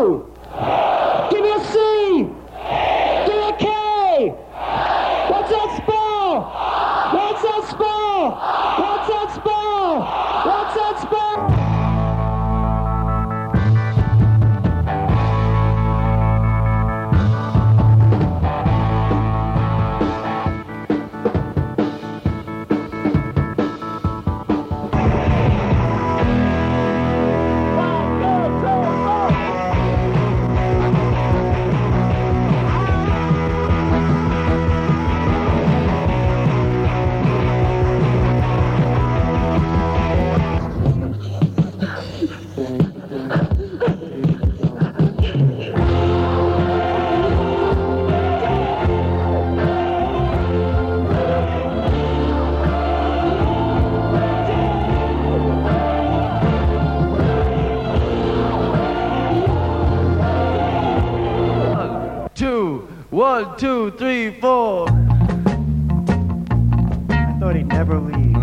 O. Give me a C. Give me a K. What's that spell? What's that spell? What's that spell? What's that spell? One, two, three, four. I thought he'd never leave.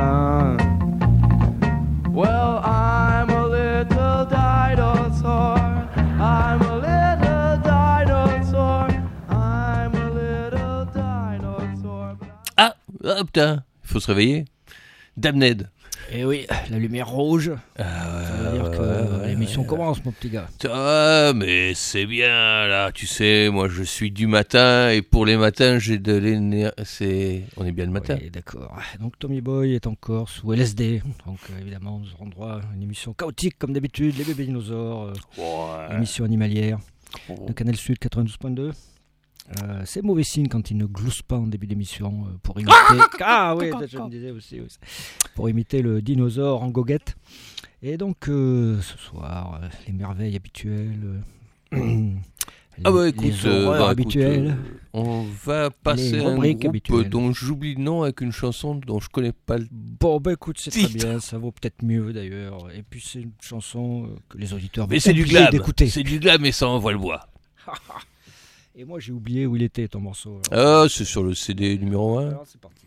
Well, I'm a little dinosaur. I'm a little dinosaur. I'm a little dinosaur. Ah, putain, il faut se réveiller. Damned. Eh oui, la lumière rouge. Ça veut dire que l'émission commence, mon petit gars. Ah, mais c'est bien, là, tu sais, moi je suis du matin, et pour les matins, j'ai de l'énergie. On est bien le matin. Oui, d'accord. Donc Tommy Boy est encore sous LSD. Donc évidemment, nous aurons droit à une émission chaotique, comme d'habitude, les bébés dinosaures, émission animalière de Canal Sud 92.2. C'est mauvais signe quand il ne glousse pas en début d'émission pour imiter. Ah oui, je me disais aussi. Pour imiter le dinosaure en goguette. Et donc ce soir, les merveilles habituelles. Écoute, les horreurs habituelles. On va passer à un groupe habituelles. dont j'oublie le nom avec une chanson dont je connais pas le Bon, écoute, c'est titre. très bien, ça vaut peut-être mieux d'ailleurs. Et puis c'est une chanson que les auditeurs Mais vont c'est du oublier glam. d'écouter. C'est du glam et ça envoie le bois. Et moi j'ai oublié où il était ton morceau. Ah, c'est sur le CD numéro 1. Alors c'est parti.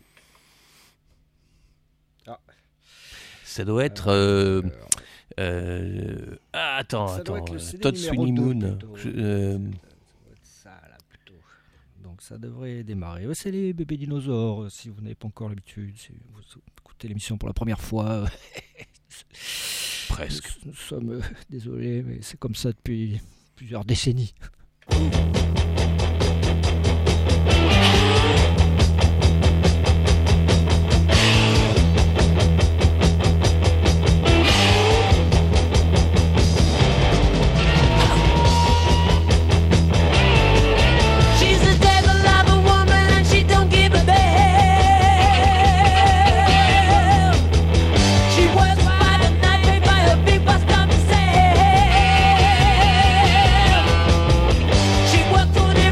Ça doit être. Attends. Ça doit être le CD Todd numéro Sweeney 2 Moon. plutôt. Ça doit être ça là plutôt. Donc ça devrait démarrer. C'est les bébés dinosaures. Si vous n'avez pas encore l'habitude, si vous écoutez l'émission pour la première fois. Presque. Nous sommes désolés, mais c'est comme ça depuis plusieurs décennies. She worked for the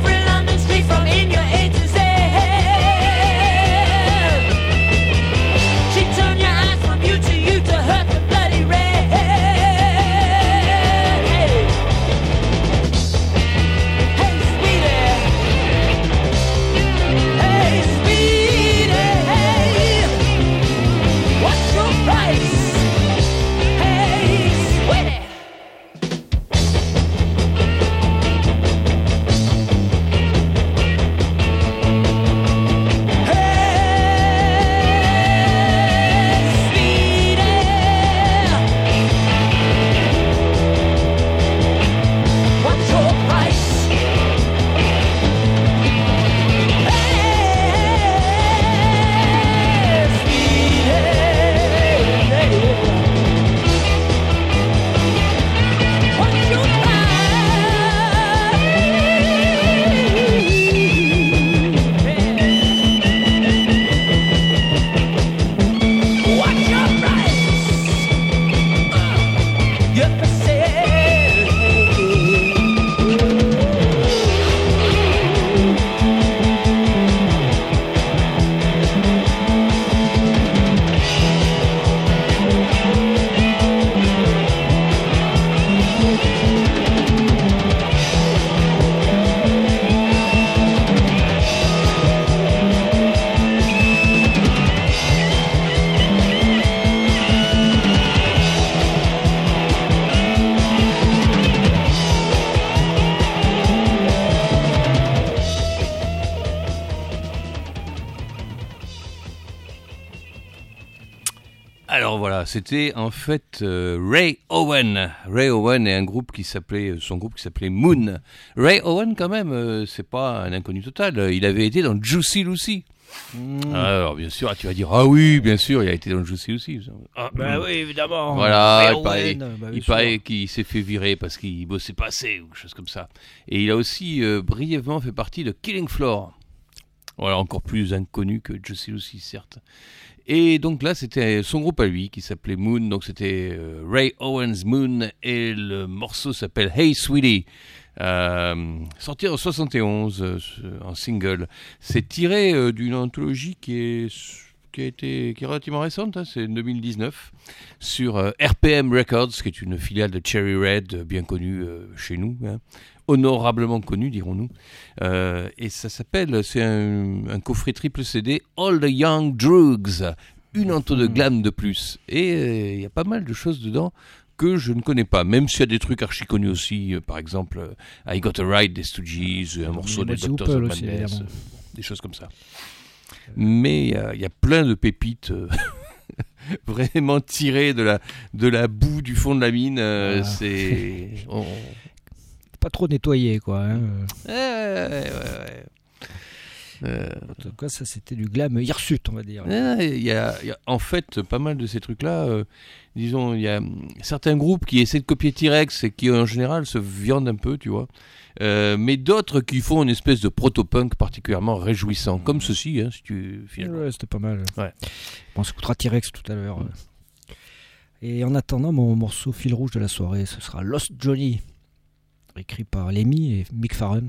Alors voilà, c'était en fait Ray Owen. Ray Owen est son groupe qui s'appelait Moon. Ray Owen quand même, c'est pas un inconnu total. Il avait été dans Juicy Lucy. Alors bien sûr, tu vas dire oui, bien sûr, il a été dans Juicy Lucy. Oui, évidemment. Voilà, Ray il paraît qu'il s'est fait virer parce qu'il bossait pas assez ou quelque chose comme ça. Et il a aussi brièvement fait partie de Killing Floor. Voilà, encore plus inconnu que Juicy Lucy, certes. Et donc là, c'était son groupe à lui qui s'appelait Moon. Donc c'était Ray Owen's Moon et le morceau s'appelle Hey Sweetie. Sorti en 71 en single. C'est tiré d'une anthologie qui est relativement récente, hein, c'est 2019, sur RPM Records, qui est une filiale de Cherry Red, bien connue chez nous, hein, honorablement connue, dirons-nous. Et ça s'appelle, c'est un coffret triple CD, All the Young Drugs, une entour de glam de plus. Et il y a pas mal de choses dedans que je ne connais pas, même s'il y a des trucs archi connus aussi, par exemple I Got a Ride des Stooges, un morceau des Doctors of Madness, des choses comme ça. Mais il y a plein de pépites vraiment tirées de la boue du fond de la mine. C'est pas trop nettoyé, quoi. Hein. Ouais. En tout cas, ça c'était du glam hirsute, on va dire. Il y a en fait pas mal de ces trucs-là. Disons, il y a certains groupes qui essaient de copier T-Rex et qui en général se viandent un peu, tu vois. Mais d'autres qui font une espèce de proto-punk particulièrement réjouissant, comme ceci, hein, si tu finalement. Ouais, c'était pas mal. Ouais. On s'écoutera T-Rex tout à l'heure. Et en attendant, mon morceau fil rouge de la soirée, ce sera Lost Johnny, écrit par Lemmy et Mick Farren.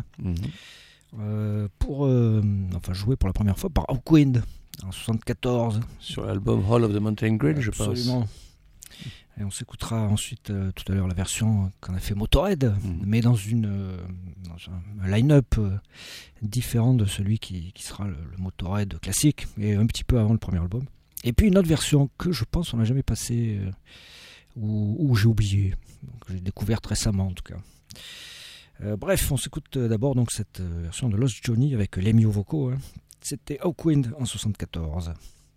Joué pour la première fois par Hawkwind en 74 sur l'album Hall of the Mountain Grid, je pense. Absolument. Et on s'écoutera ensuite tout à l'heure la version qu'on a fait Motorhead, mais dans un line-up différent de celui qui sera le Motorhead classique, et un petit peu avant le premier album. Et puis une autre version que je pense on n'a jamais passée, ou j'ai oublié, que j'ai découverte récemment en tout cas. Bref, on s'écoute d'abord donc cette version de Lost Johnny avec Lemmy aux vocaux. Hein. C'était Hawkwind en 74.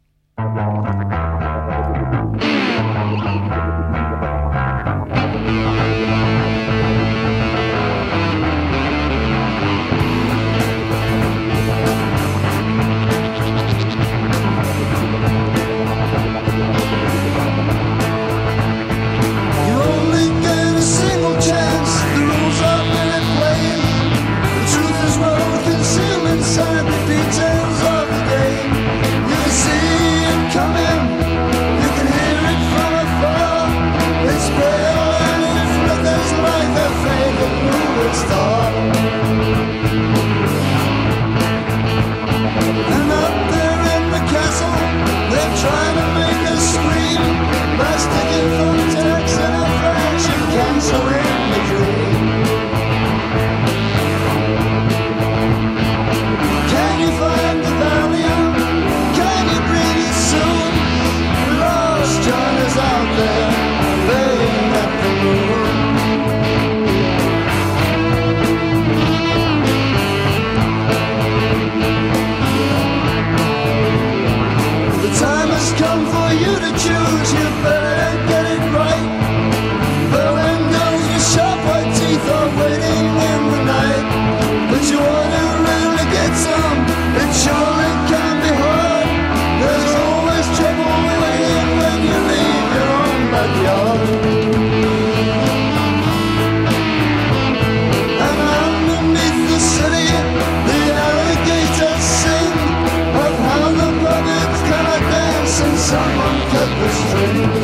Inside the details of the game, you can see it coming, you can hear it from afar. It's pale and it flickers like the faded moving star. And up there in the castle, they're trying to make us scream by sticking thumbtacks in our flash and canceling the dream. Can you find the Valium? Can you bring it soon? Lost John is out there, playing at the moon. The time has come for you to choose, you better get it right. Berlin goes with sharp white teeth are waiting in the night. But you wanna really get some, it surely can be hard. There's always trouble waiting when you leave your own backyard. And underneath the city, the alligators sing of how the puppets cannot dance and someone cut the strings.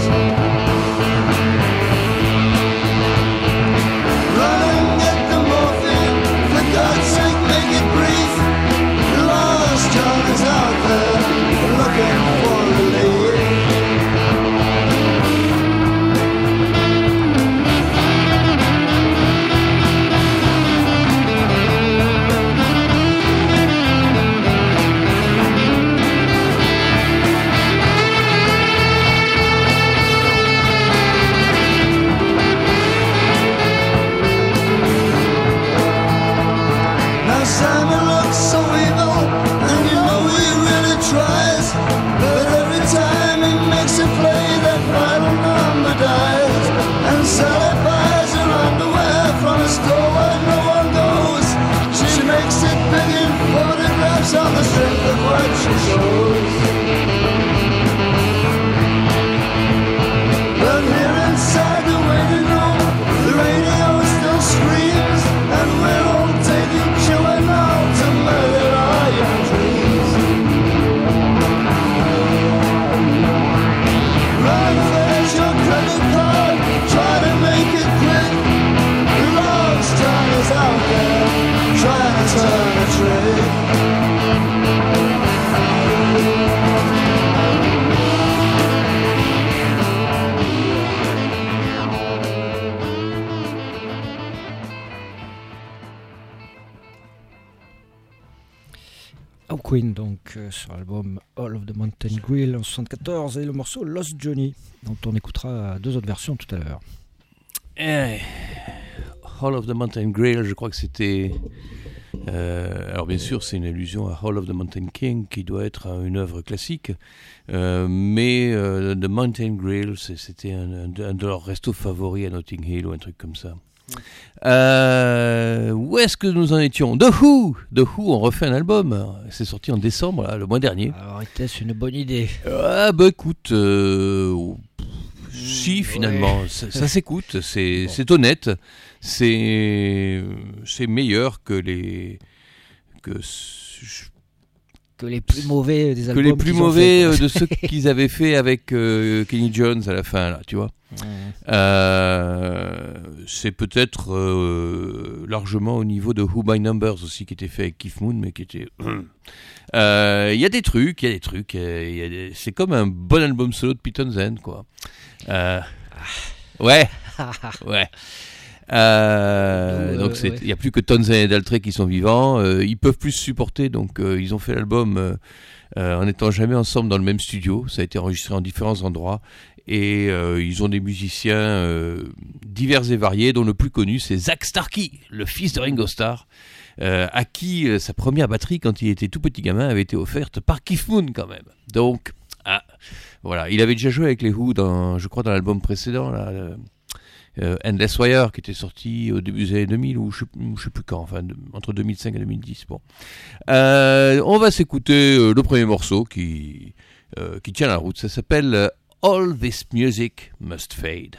Run and get the morphine, for God's sake make it brief. Lost John is out there, looking for relief. Queen, donc sur l'album All of the Mountain Grill en 1974, et le morceau Lost Johnny, dont on écoutera 2 autres versions tout à l'heure. Hall of the Mountain Grill, je crois que c'était... alors bien sûr, c'est une allusion à Hall of the Mountain King, qui doit être une œuvre classique, mais The Mountain Grill, c'était un de leurs restos favoris à Notting Hill ou un truc comme ça. Où est-ce que nous en étions? The Who, ont refait un album. C'est sorti en décembre, là, le mois dernier. Alors, était-ce une bonne idée? Ah bah écoute, si finalement, ouais. ça s'écoute, c'est honnête, c'est meilleur que les plus mauvais des albums. Que les plus mauvais de ceux qu'ils avaient fait avec Kenny Jones à la fin, là, tu vois. C'est peut-être largement au niveau de Who by Numbers aussi, qui était fait avec Keith Moon, mais qui était... Il y a des trucs, c'est comme un bon album solo de Pete Townshend, quoi. Ouais. Donc il n'y a plus que Townshend et Daltrey qui sont vivants. Ils peuvent plus se supporter, donc ils ont fait l'album en n'étant jamais ensemble dans le même studio. Ça a été enregistré en différents endroits. Et ils ont des musiciens divers et variés, dont le plus connu c'est Zak Starkey, le fils de Ringo Starr, à qui sa première batterie quand il était tout petit gamin avait été offerte par Keith Moon quand même. Donc voilà, il avait déjà joué avec les Who je crois dans l'album précédent là, Endless Wire, qui était sorti au début des années 2000 ou je sais plus quand, enfin entre 2005 et 2010. Bon, on va s'écouter le premier morceau qui tient la route. Ça s'appelle All This Music Must Fade.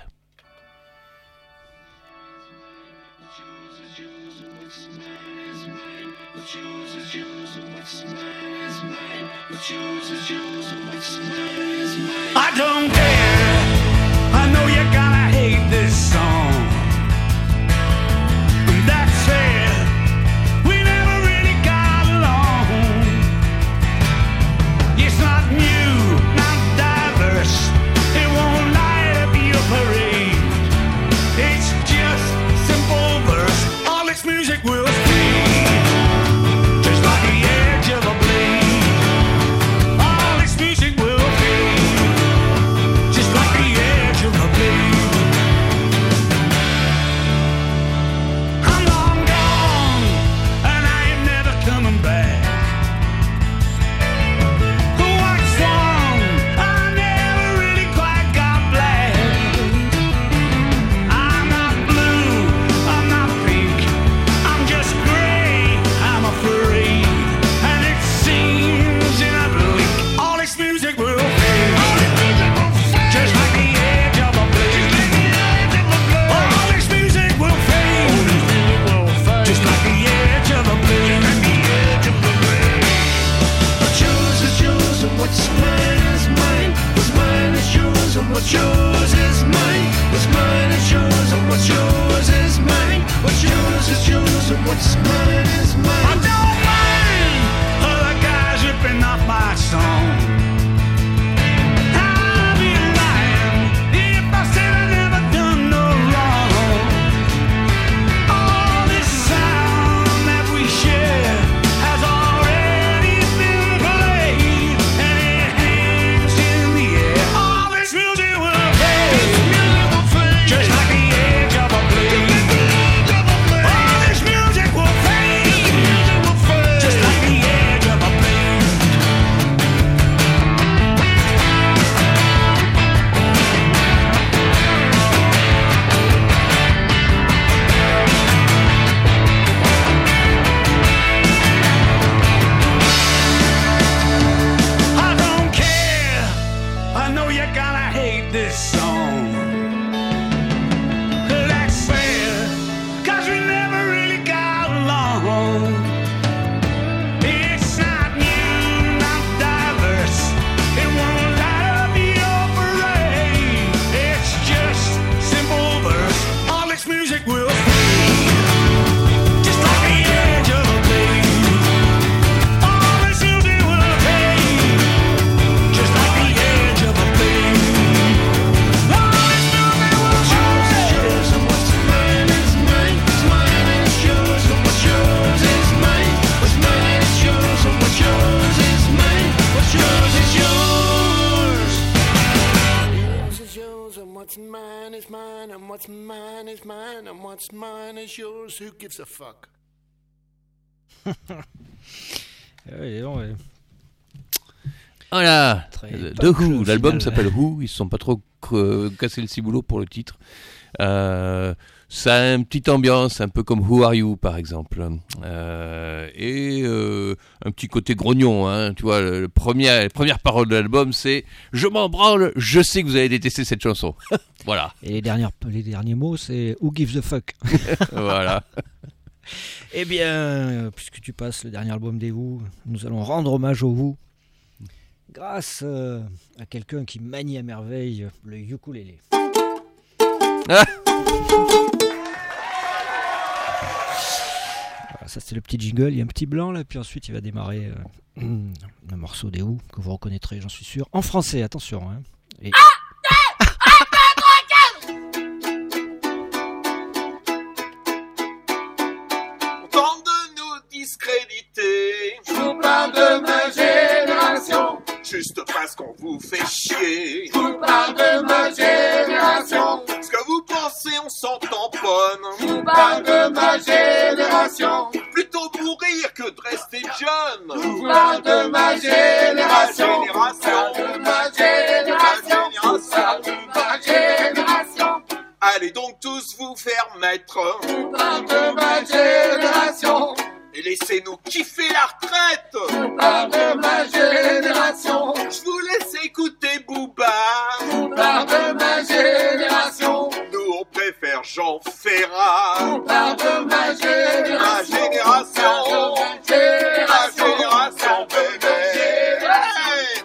I don't care. I know you're gonna hate this song. That said, we never really got along. It's not new, not diverse. It won't light up your parade. It's just simple verse. All its music will fade, just like the edge of a blade. All its music will fade, just like the edge of a blade. I'm long gone, and I ain't never coming back. What's wrong? I never really quite got black. I'm not blue, I'm not pink, I'm just gray, I'm afraid. And it seems in a blink, all this music will fade, just like the edge of a blade. All this music will fade, just like the edge of a blade. What's yours is yours, and what's mine is mine. What's mine is yours, and what's yours is mine. What's mine is yours, and what's yours is mine. What's yours is yours, and what's mine is mine. I don't mind other guys ripping off my song. I'd be lying if I said I never done no wrong. All this sound that we share has already been played, and it hangs in the air. All this music will fade, just like the edge of a blade. All this music will fade, just like the edge of a blade. I don't care. I know you're gonna hate this song. That's fair, 'cause we never really got along. It's not new, not diverse. It won't light up your parade. It's just simple verse. All its music will fade, just like the edge of a blade. All its music will fade, just like the edge of a blade. All its music will fade. Yours and what's mine is mine. What's mine is yours and what's yours is mine. What's mine is yours and what's yours what's mine is mine, and what's mine is mine, and what's mine is yours. Who gives a fuck? Voilà, Très The punk, Who, au l'album final. s'appelle Who, ils se sont pas trop cassé le ciboulot pour le titre. Ça a une petite ambiance, un peu comme Who Are You par exemple, et un petit côté grognon, hein, tu vois, la première parole de l'album c'est « Je m'en branle, je sais que vous allez détester cette chanson ». Voilà, Et les derniers mots, c'est Who gives a fuck. voilà. Eh bien, puisque tu passes le dernier album des Who, nous allons rendre hommage aux Who grâce à quelqu'un qui manie à merveille le ukulélé. Ah Voilà, ça c'est le petit jingle, il y a un petit blanc là, puis ensuite il va démarrer un morceau des Who que vous reconnaîtrez, j'en suis sûr, en français, attention. Hein. Et... On tente de nous discréditer. Je vous parle de ma génération. Juste parce qu'on vous fait chier. Je vous parle de ma génération. Ce que vous pensez, on s'en tamponne. Je vous parle de ma génération. Plutôt mourir que de rester jeune. Je vous parle de ma génération. Ma génération. De ma génération. Je parle de ma génération. Allez donc tous vous faire mettre. Je vous parle de ma génération. Et laissez-nous kiffer la retraite. Je parle de ma génération. Je vous laisse écouter Booba. Je parle de ma génération. Nous on préfère Jean Ferrat. Je parle de ma génération. Ma génération. Ma génération, bébé. Hey!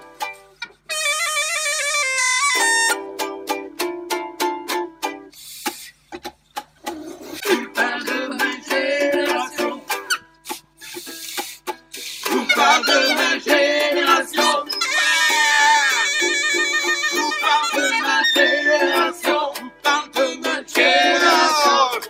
Je vous parle de ma génération. Je vous parle de ma génération. Je vous parle de ma génération.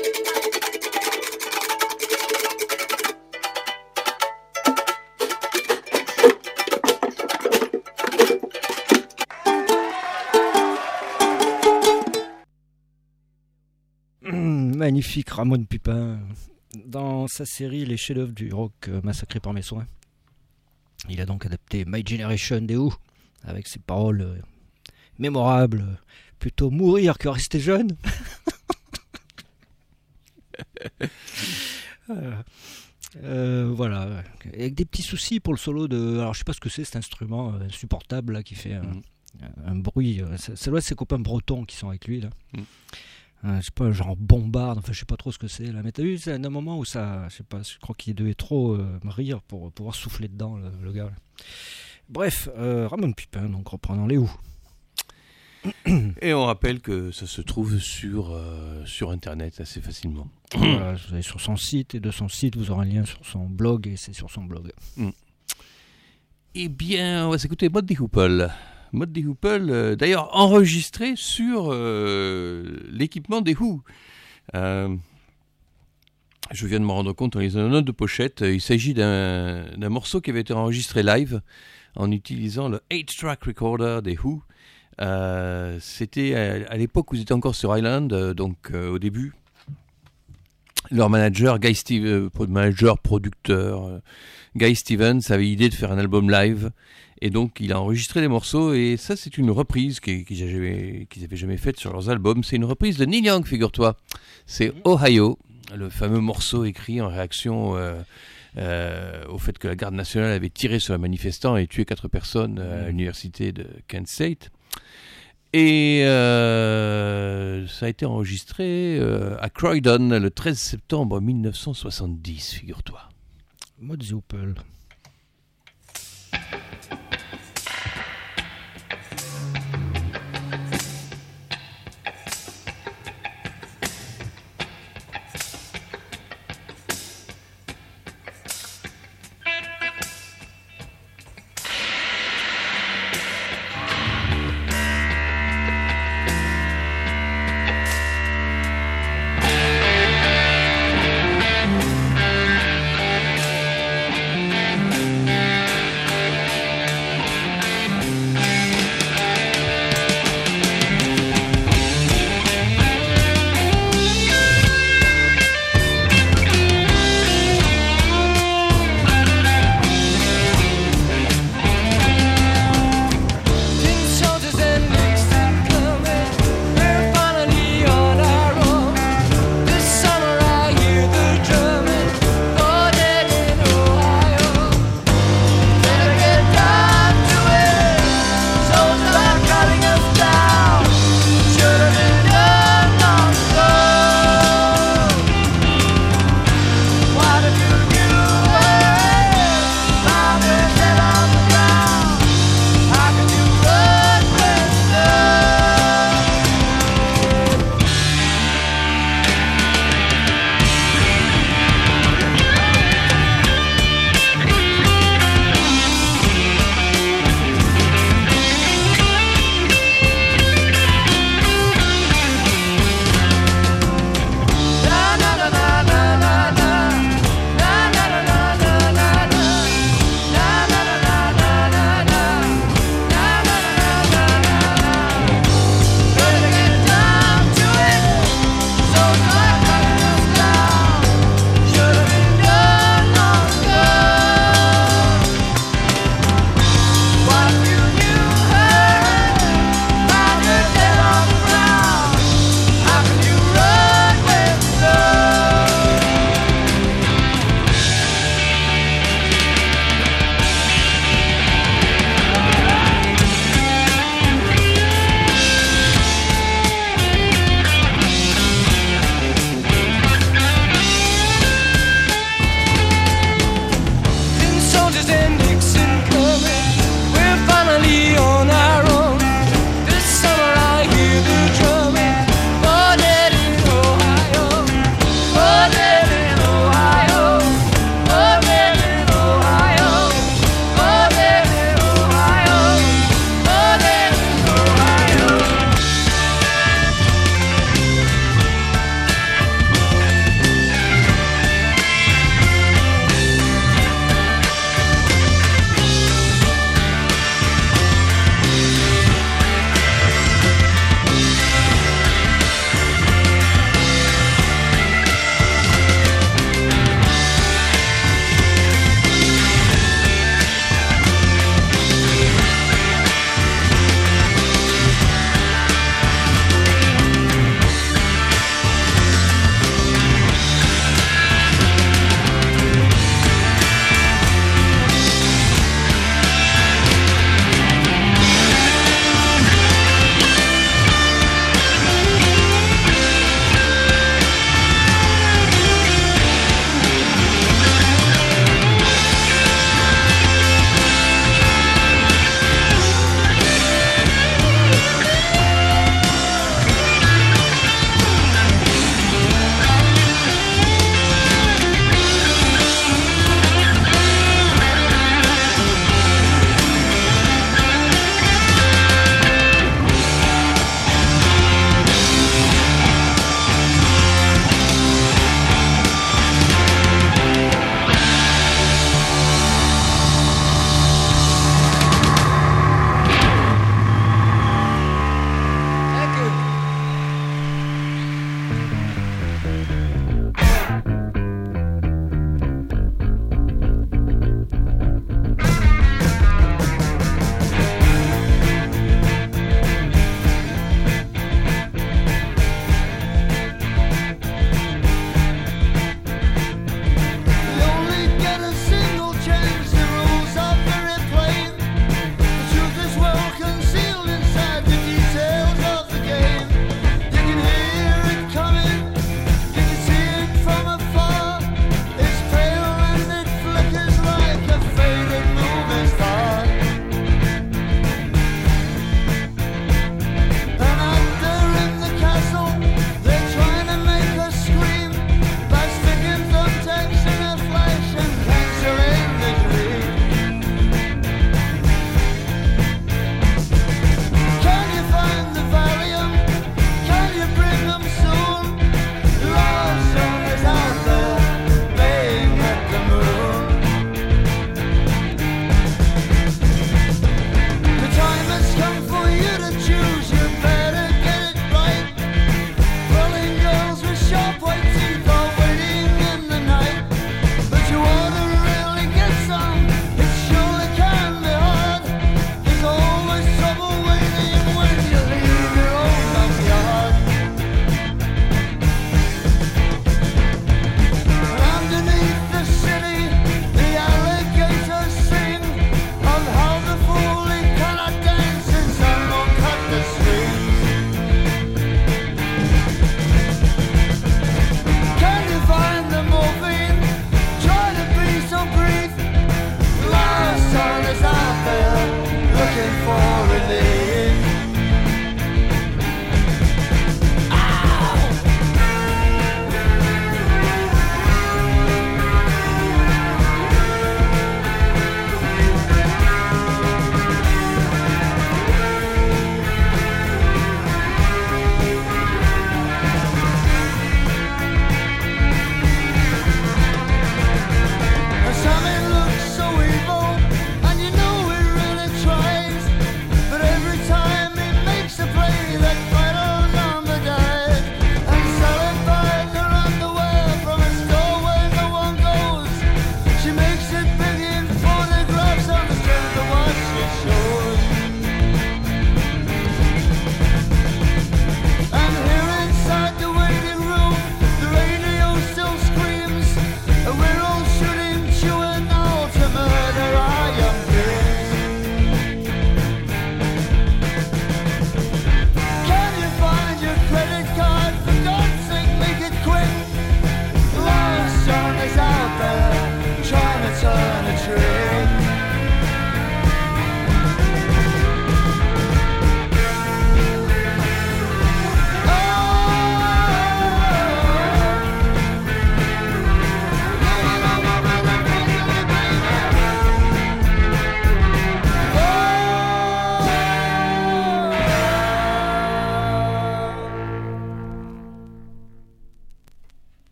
Magnifique Ramon Pupin. Dans sa série Les chefs-d'œuvre du rock massacré par mes soins, il a donc adapté My Generation des Who avec ses paroles mémorables, plutôt mourir que rester jeune. Voilà, avec des petits soucis pour le solo de. Alors je sais pas ce que c'est cet instrument insupportable là qui fait un bruit. Ça doit être ses copains bretons qui sont avec lui là. Je sais pas, genre bombarde, enfin je sais pas trop ce que c'est là. Mais t'as vu, c'est un moment où ça, je sais pas, je crois qu'il devait trop rire pour pouvoir souffler dedans le gars là. Bref, Ramon Pupin, donc reprenons les Who. Et on rappelle que ça se trouve sur internet assez facilement. Voilà, vous allez sur son site, et de son site vous aurez un lien sur son blog, et c'est sur son blog. Eh bien, on va s'écouter Muddy Hoople. Muddy Hoople, d'ailleurs enregistré sur l'équipement des Who. Je viens de me rendre compte en lisant la note de pochette, il s'agit d'un morceau qui avait été enregistré live en utilisant le 8-track recorder des Who. C'était à l'époque où ils étaient encore sur Island, donc au début. Leur manager, producteur, Guy Stevens avait l'idée de faire un album live. Et donc, il a enregistré des morceaux, et ça, c'est une reprise qu'ils n'avaient jamais faite sur leurs albums. C'est une reprise de Neil Young, figure-toi. C'est Ohio, le fameux morceau écrit en réaction au fait que la garde nationale avait tiré sur un manifestant et tué 4 personnes à l'université de Kent State. Et ça a été enregistré à Croydon le 13 septembre 1970, figure-toi. Muddy Hoople.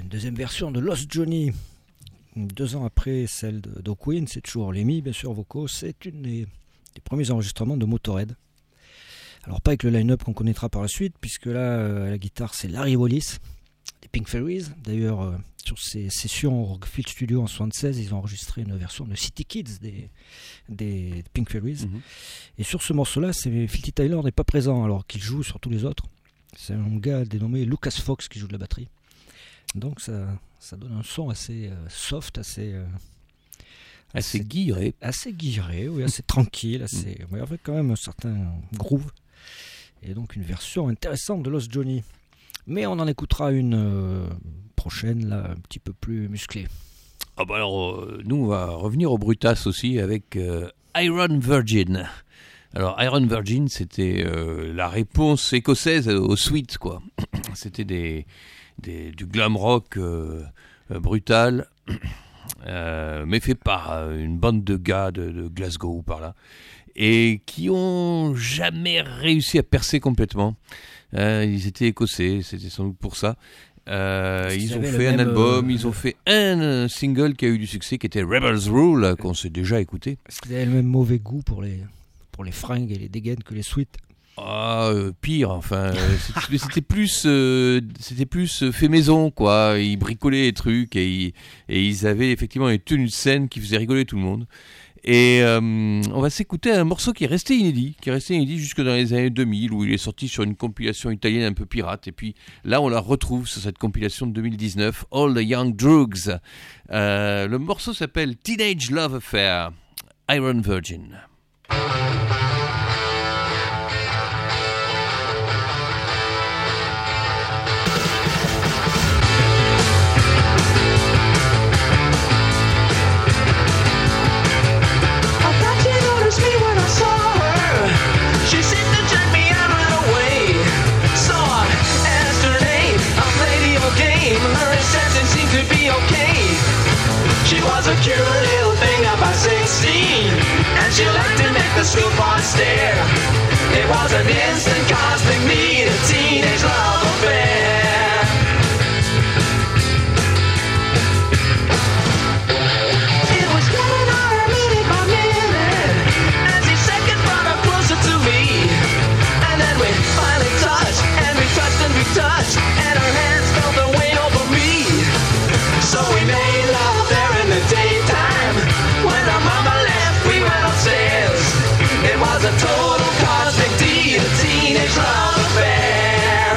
deuxième version de Lost Johnny, 2 ans après celle de Doc Queen. C'est toujours Lemmy, bien sûr, vocaux. C'est une des premiers enregistrements de Motorhead. Alors pas avec le line-up qu'on connaîtra par la suite, puisque là, à la guitare, c'est Larry Wallis, des Pink Fairies. D'ailleurs, sur ces sessions au Rockfield Studio en 1976, ils ont enregistré une version de City Kids des Pink Fairies. Et sur ce morceau-là, Philty Tyler n'est pas présent, alors qu'il joue sur tous les autres. C'est un gars dénommé Lucas Fox qui joue de la batterie. Donc ça donne un son assez soft, assez guilleré. Assez guilleré, oui, assez tranquille, ouais, avec quand même un certain groove. Et donc une version intéressante de Lost Johnny. Mais on en écoutera une prochaine, là, un petit peu plus musclée. Ah bah alors, nous on va revenir au Brutas aussi avec Iron Virgin. Alors Iron Virgin, c'était la réponse écossaise au Sweet, quoi. C'était du glam rock brutal, mais fait par une bande de gars de Glasgow ou par là, et qui ont jamais réussi à percer complètement. Ils étaient écossais, c'était sans doute pour ça. Ils ont fait un album, ils ont fait un single qui a eu du succès, qui était Rebels Rule, qu'on s'est déjà écouté. Est-ce qu'ils avaient le même mauvais goût pour les fringues et les dégaines que les Sweet? Pire, enfin, c'était plus fait maison, quoi. Ils bricolaient les trucs et ils avaient effectivement une tenue de scène qui faisait rigoler tout le monde. Et on va s'écouter un morceau qui est resté inédit jusque dans les années 2000, où il est sorti sur une compilation italienne un peu pirate. Et puis là, on la retrouve sur cette compilation de 2019, All the Young Drugs. Le morceau s'appelle Teenage Love Affair, Iron Virgin. A cute little thing about 16, and she liked to make the school boys stare. It was an instant cosmic need, a teenage love affair. It was getting harder minute by minute, as each second brought her closer to me. And then we finally touched, and we touched, and we touched, and her hands felt their weight over me. So we made love there in the daytime. When our mama left, we went upstairs. It was a total cosmic deed, a teenage love affair.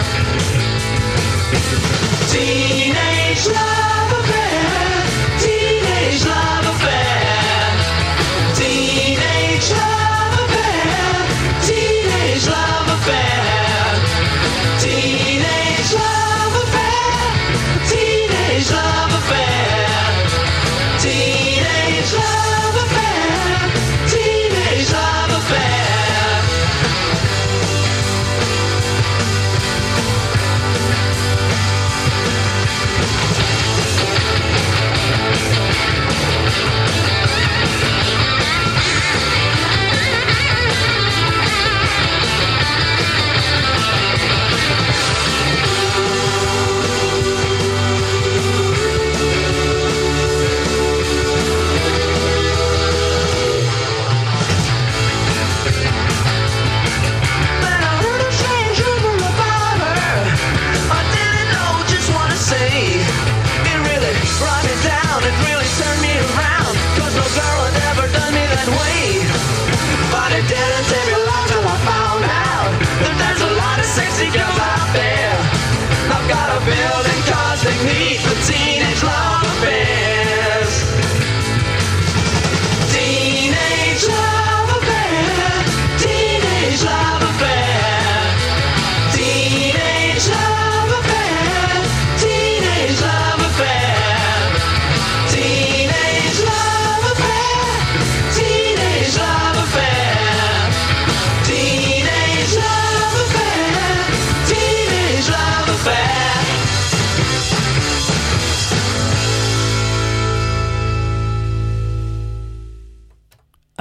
Teenage love affair. Teenage love affair. Teenage love affair. Teenage love affair. Teenage love affair. Teenage love affair. Teenage love affair. Teenage love affair.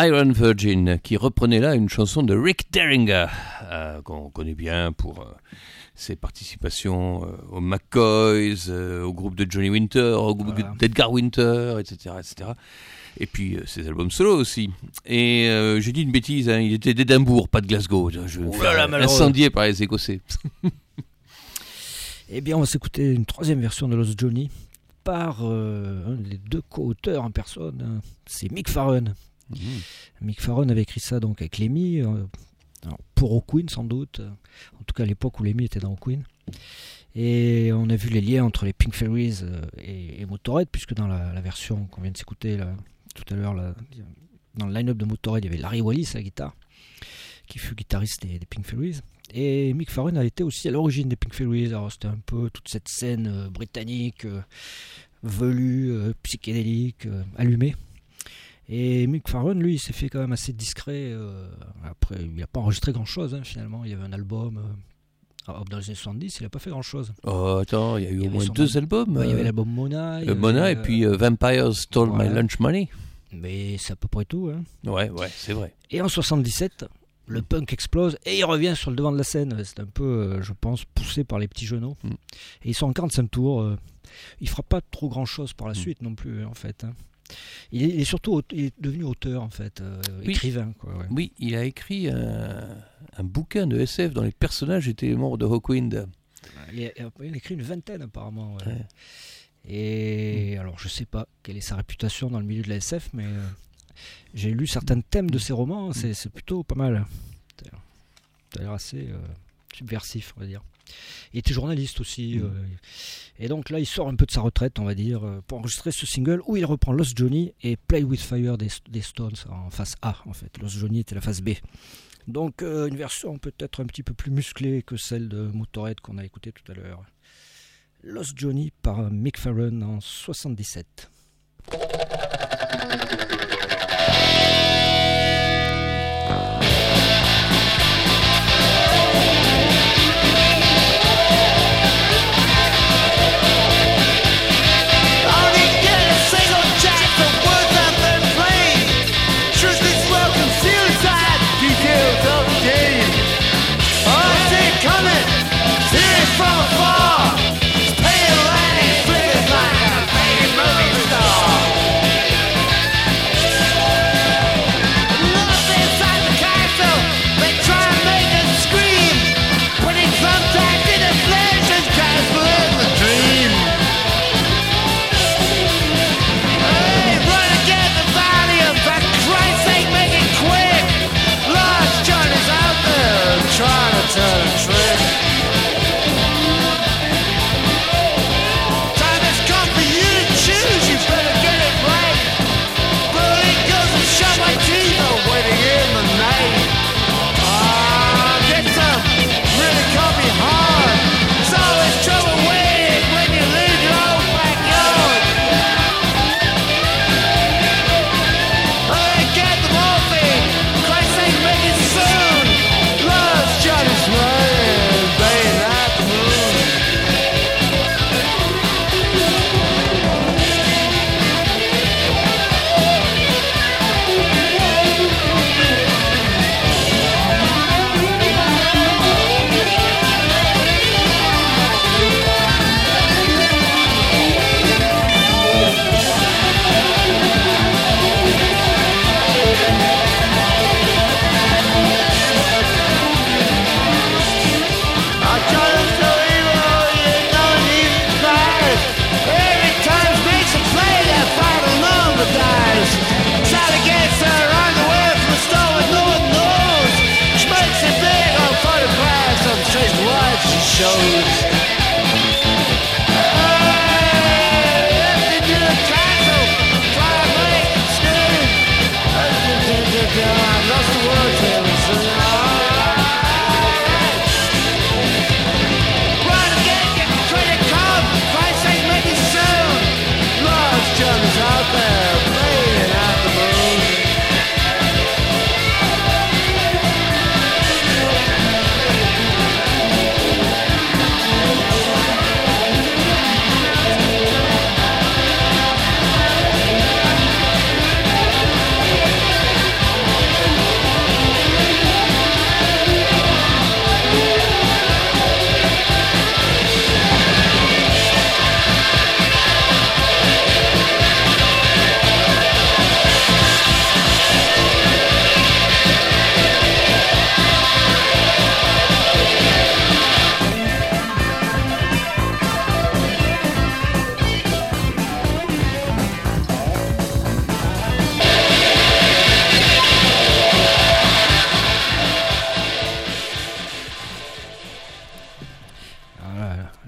Iron Virgin, qui reprenait là une chanson de Rick Derringer, qu'on connaît bien pour ses participations aux McCoys, au groupe de Johnny Winter, au groupe d'Edgar Winter, etc., etc. Et puis ses albums solo aussi. Et j'ai dit une bêtise, hein, il était d'Édimbourg, pas de Glasgow. Je me fais incendié par les Écossais. Eh bien, on va s'écouter une troisième version de Lost Johnny par un des deux co-auteurs en personne, hein. C'est Mick Farren. Mick Farren avait écrit ça donc avec Lemmy, pour O'Queen sans doute, en tout cas à l'époque où Lemmy était dans O'Queen. Et on a vu les liens entre les Pink Fairies et Motorhead, puisque dans la version qu'on vient de s'écouter là, tout à l'heure, là, dans le line-up de Motorhead, il y avait Larry Wallis à la guitare, qui fut guitariste des Pink Fairies. Et Mick Farren a été aussi à l'origine des Pink Fairies. Alors c'était un peu toute cette scène britannique, velue, psychédélique, allumée. Et Mick Farren, lui, il s'est fait quand même assez discret. Après, il n'a pas enregistré grand-chose, hein, finalement. Il y avait un album dans les années 70, il n'a pas fait grand-chose. Oh, attends, il y a eu au moins 2 albums. Il y avait l'album Mona. Mona et puis Vampires Stole My Lunch Money. Mais c'est à peu près tout. Hein. Ouais, c'est vrai. Et en 77, le punk explose et il revient sur le devant de la scène. C'est un peu, je pense, poussé par les petits genoux. Et ils sont en 45 tours. Il ne fera pas trop grand-chose par la suite non plus, en fait. Hein. Il est surtout devenu auteur, en fait, écrivain. Quoi, ouais. Oui, il a écrit un bouquin de SF dont les personnages étaient membres de Hawkwind. Il a écrit une vingtaine, apparemment. Ouais. Et alors, je ne sais pas quelle est sa réputation dans le milieu de la SF, mais j'ai lu certains thèmes de ses romans, c'est plutôt pas mal. Ça a l'air assez subversif, on va dire. Il était journaliste aussi. Et donc là, il sort un peu de sa retraite, on va dire, pour enregistrer ce single où il reprend Lost Johnny et Play With Fire des Stones en face A, en fait. Lost Johnny était la face B. Donc une version peut-être un petit peu plus musclée que celle de Motorhead qu'on a écoutée tout à l'heure. Lost Johnny par Mick Farren en 77.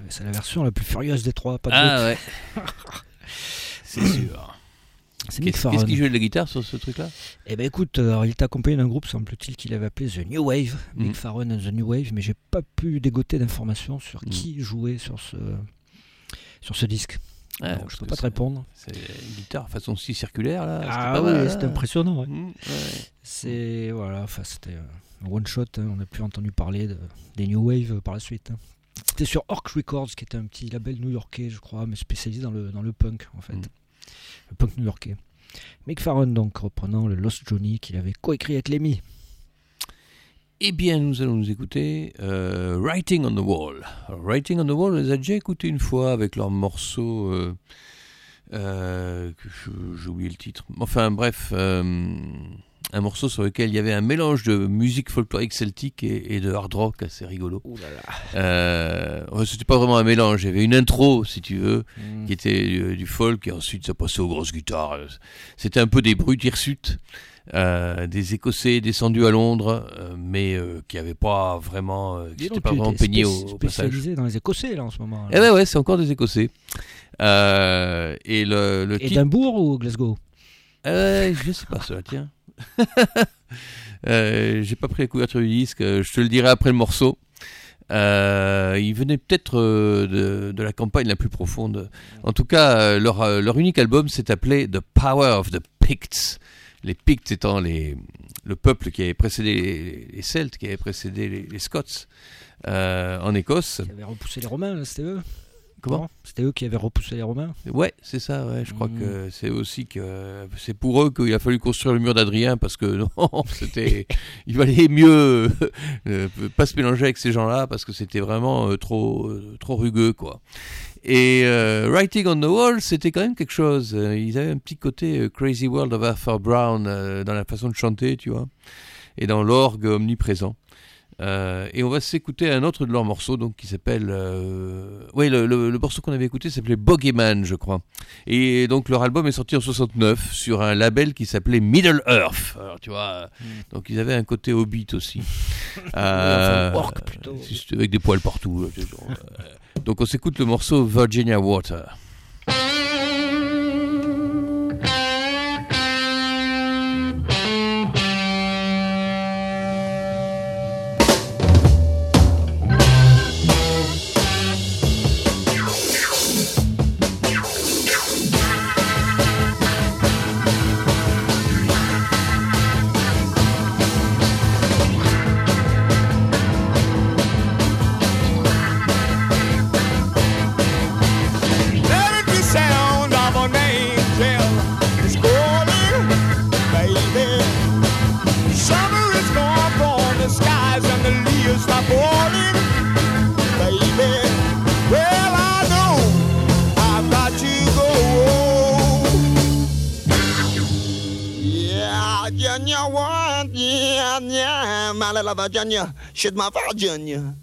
C'est la version la plus furieuse des trois. Pas de Ah doute. ouais. C'est sûr. C'est Mick Qu'est-ce Farron. qui jouait de la guitare sur ce truc-là? Eh ben écoute, alors, il était accompagné d'un groupe, semble-t-il, qu'il avait appelé The New Wave, Mhm. Mick Farron and The New Wave, mais j'ai pas pu dégoter d'informations sur qui jouait sur ce disque. Ah, Donc, je peux parce pas que te répondre. C'est une guitare façon si circulaire là. Ah pas oui, mal, c'était hein. impressionnant. Ouais. Ouais. C'est voilà, enfin c'était un one shot. Hein, on n'a plus entendu parler des New Wave par la suite. Hein. C'était sur Orc Records, qui était un petit label new-yorkais, je crois, mais spécialisé dans le punk en fait, le punk new-yorkais. Mick Farron, donc reprenant le Lost Johnny qu'il avait coécrit avec Lemmy. Eh bien, nous allons nous écouter Writing on the Wall. Alors, Writing on the Wall, on les a déjà écoutés une fois avec leur morceau. J'ai oublié le titre. Enfin, bref, un morceau sur lequel il y avait un mélange de musique folklorique celtique et de hard rock assez rigolo. C'était pas vraiment un mélange, il y avait une intro, si tu veux, qui était du folk et ensuite ça passait aux grosses guitares. C'était un peu des bruits d'hirsutes. Des Écossais descendus à Londres, mais qui n'avaient pas vraiment, qui n'étaient pas vraiment peignés au passage. Spécialisé dans les Écossais là en ce moment. Eh ouais, c'est encore des Écossais. Et le titre. Édimbourg ou Glasgow? Je sais pas ça, tiens. J'ai pas pris la couverture du disque, je te le dirai après le morceau. Il venait peut-être de la campagne la plus profonde. En tout cas, leur unique album s'est appelé The Power of the Picts. Les Picts étant le peuple qui avait précédé les Celtes, qui avait précédé les Scots en Écosse. Qui avaient repoussé les Romains, là, c'était eux? Comment? Non, c'était eux qui avaient repoussé les Romains? Ouais, c'est ça, ouais. Je crois que c'est aussi que c'est pour eux qu'il a fallu construire le mur d'Adrien parce que non, il valait mieux pas se mélanger avec ces gens-là parce que c'était vraiment trop rugueux, quoi. Et Writing on the Wall, c'était quand même quelque chose. Ils avaient un petit côté Crazy World of Arthur Brown dans la façon de chanter, tu vois, et dans l'orgue omniprésent. Et on va s'écouter un autre de leurs morceaux, donc qui s'appelle le morceau qu'on avait écouté s'appelait Bogeyman, je crois, et donc leur album est sorti en 69 sur un label qui s'appelait Middle Earth. Alors tu vois, donc ils avaient un côté Hobbit aussi, orc plutôt, avec des poils partout. Donc on s'écoute le morceau Virginia Water. Virginia, she's my Virginia.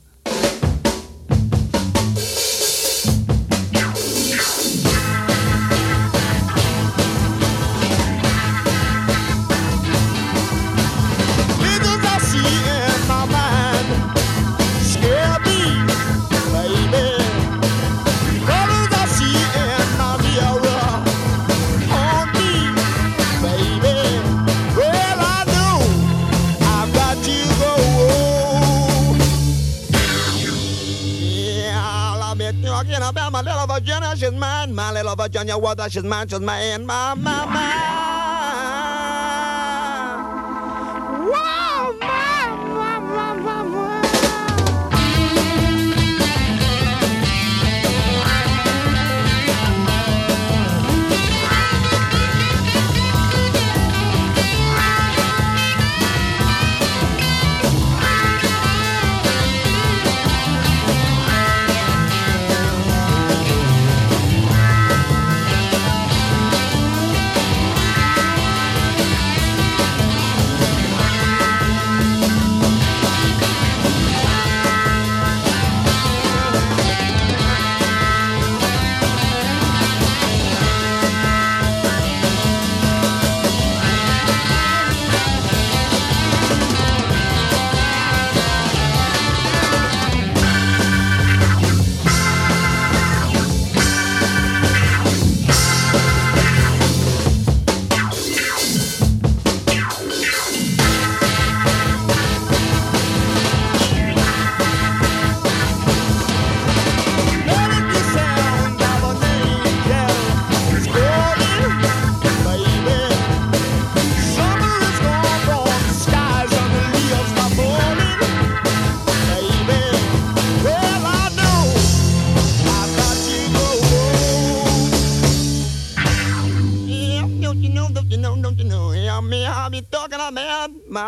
Visions I see in my mind scare me, baby. Colors I see in my mirror haunt me, baby. Well, I know I've got to go. Talking about my little Virginia, she's mine. My little Virginia water, she's mine, my. Wow, my.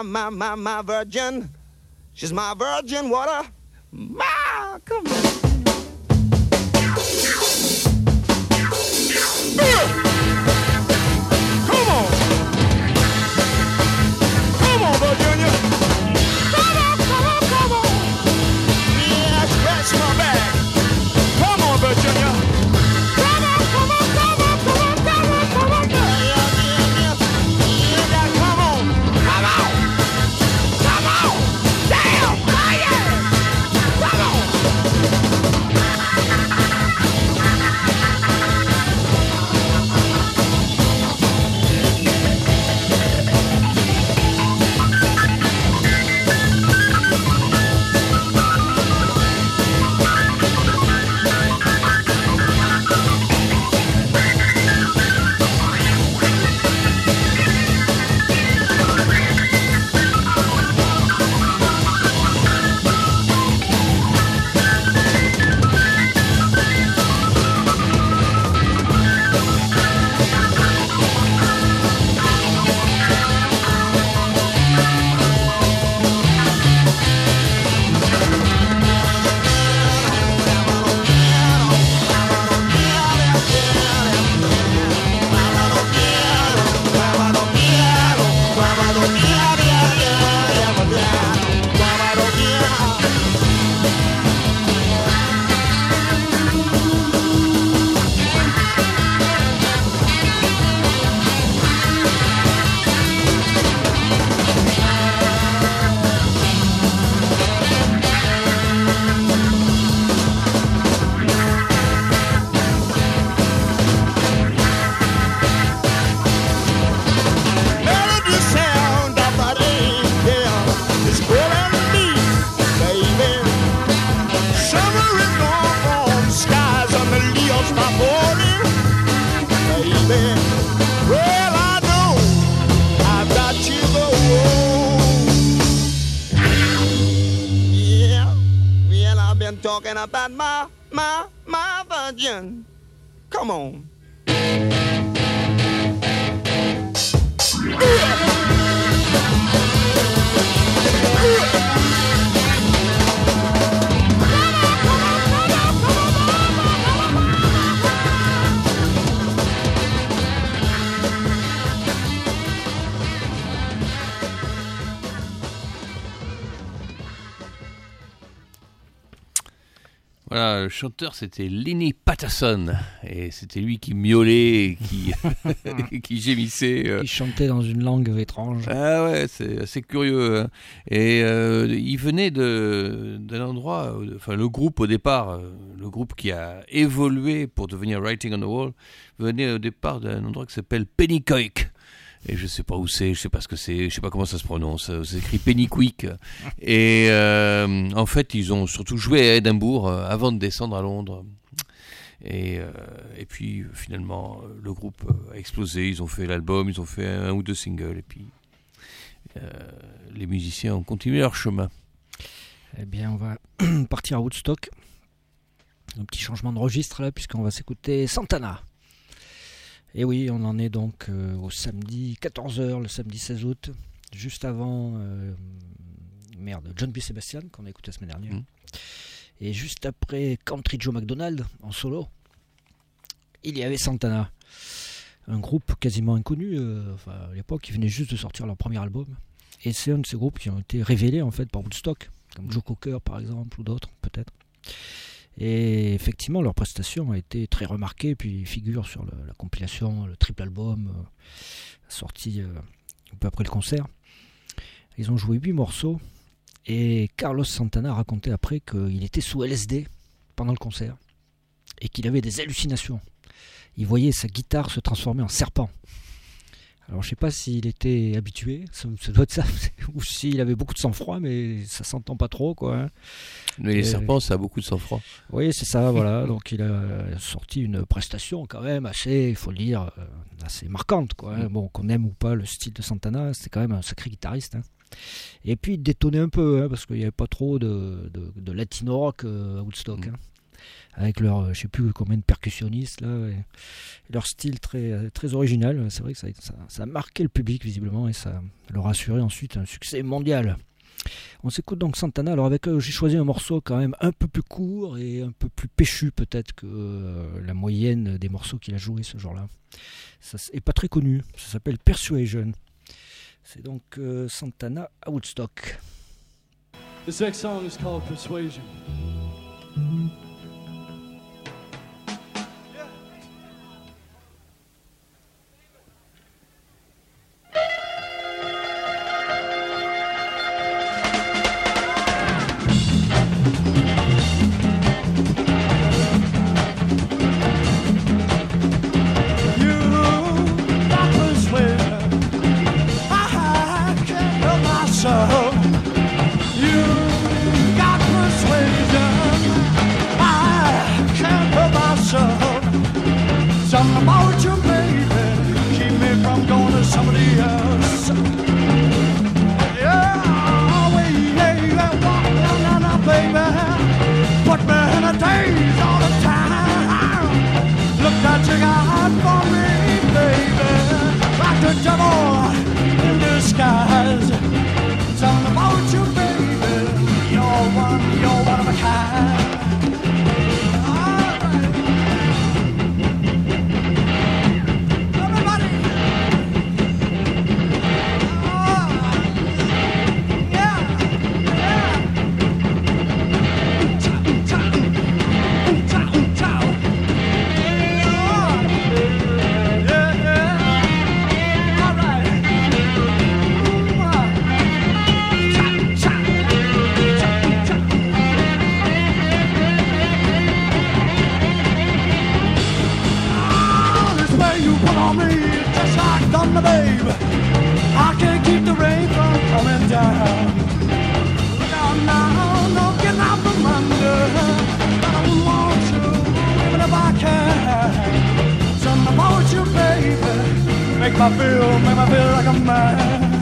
my virgin. She's my virgin water. My, come on. Come on. Come on, Virginia. Come on, come on, come on. Yeah, scratch my back. Come on, Virginia. Come on, come on, come on, come on, come on, come on. Yeah, come on. Come on. Come on. Damn, fire. Come on. Talking about my virgin. Come on. Voilà, le chanteur c'était Lenny Patterson et c'était lui qui miaulait et qui gémissait. Qui chantait dans une langue étrange. Ah ouais, c'est assez curieux. Hein. Et il venait d'un endroit, enfin le groupe au départ, le groupe qui a évolué pour devenir Writing on the Wall, venait au départ d'un endroit qui s'appelle Pennycoik. Et je sais pas où c'est, je sais pas ce que c'est, je sais pas comment ça se prononce, c'est écrit Pennycoik. Et en fait, ils ont surtout joué à Édimbourg avant de descendre à Londres. Et puis finalement, le groupe a explosé, ils ont fait l'album, ils ont fait un ou deux singles, et puis les musiciens ont continué leur chemin. Eh bien, on va partir à Woodstock. Un petit changement de registre là, puisqu'on va s'écouter Santana. Et oui, on en est donc au samedi 14h, le samedi 16 août, juste avant John B. Sebastian, qu'on a écouté la semaine dernière. Et juste après Country Joe McDonald, en solo, il y avait Santana. Un groupe quasiment inconnu, à l'époque, ils venaient juste de sortir leur premier album. Et c'est un de ces groupes qui ont été révélés en fait par Woodstock, comme Joe Cocker par exemple, ou d'autres peut-être. Et effectivement, leur prestation a été très remarquée, puis ils figurent sur la compilation, le triple album, sorti un peu après le concert. Ils ont joué 8 morceaux, et Carlos Santana a raconté après qu'il était sous LSD pendant le concert, et qu'il avait des hallucinations. Il voyait sa guitare se transformer en serpent. Alors je sais pas s'il était habitué, ça doit être ça, ou s'il avait beaucoup de sang-froid, mais ça s'entend pas trop, quoi. Hein. Mais les serpents, ça a beaucoup de sang-froid. Oui, c'est ça, voilà. Donc il a sorti une prestation quand même assez, il faut le dire, assez marquante, quoi. Hein. Bon, qu'on aime ou pas le style de Santana, c'est quand même un sacré guitariste. Hein. Et puis il détonnait un peu, hein, parce qu'il n'y avait pas trop de latino rock à Woodstock. Hein. avec leur, je sais plus combien de percussionnistes là, et leur style très, très original. C'est vrai que ça a marqué le public visiblement et ça leur a assuré ensuite un succès mondial. On s'écoute donc Santana. Alors avec eux, j'ai choisi un morceau quand même un peu plus court et un peu plus péchu peut-être que la moyenne des morceaux qu'il a joué ce jour-là. Ça n'est pas très connu. Ça s'appelle Persuasion. C'est donc Santana à Woodstock. This next song is called Persuasion. Something about you, baby, keep me from going to somebody else. Yeah, way, walk down, baby, put me in a daze all the time. Look that you got for me, baby, like the devil in disguise. Something about you, baby, you're one of a kind. Thunder, babe, I can't keep the rain from coming down. Look out now, no getting out from under. I don't want you, even if I can. Something about you, baby, make me feel like a man.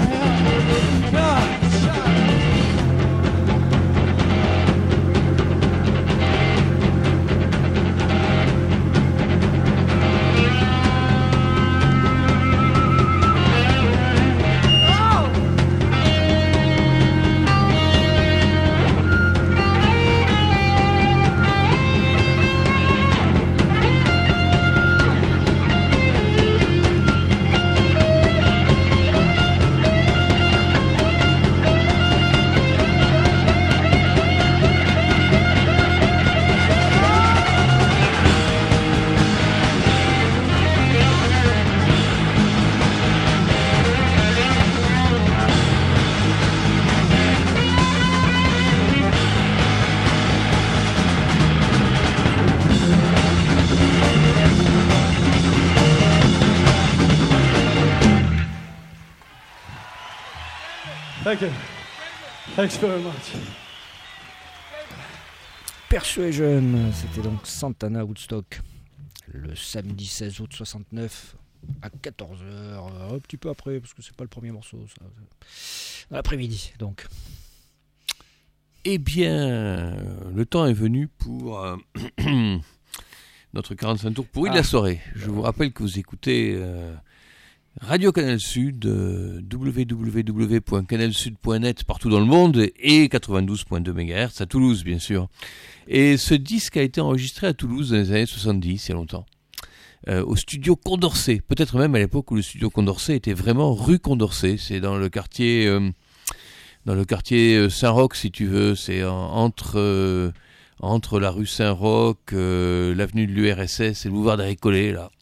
Thank you. Thanks very much. Persuasion, c'était donc Santana Woodstock, le samedi 16 août 69 à 14h, un petit peu après, parce que c'est pas le premier morceau, ça, dans l'après-midi, donc. Eh bien, le temps est venu pour notre 45 tours pourri de la soirée. Je vous rappelle que vous écoutez Radio Canal Sud, www.canalsud.net partout dans le monde et 92.2 MHz à Toulouse, bien sûr. Et ce disque a été enregistré à Toulouse dans les années 70, il y a longtemps, au studio Condorcet. Peut-être même à l'époque où le studio Condorcet était vraiment rue Condorcet. C'est dans le quartier Saint-Roch, si tu veux. C'est entre la rue Saint-Roch, l'avenue de l'URSS et le boulevard des Récollets, là.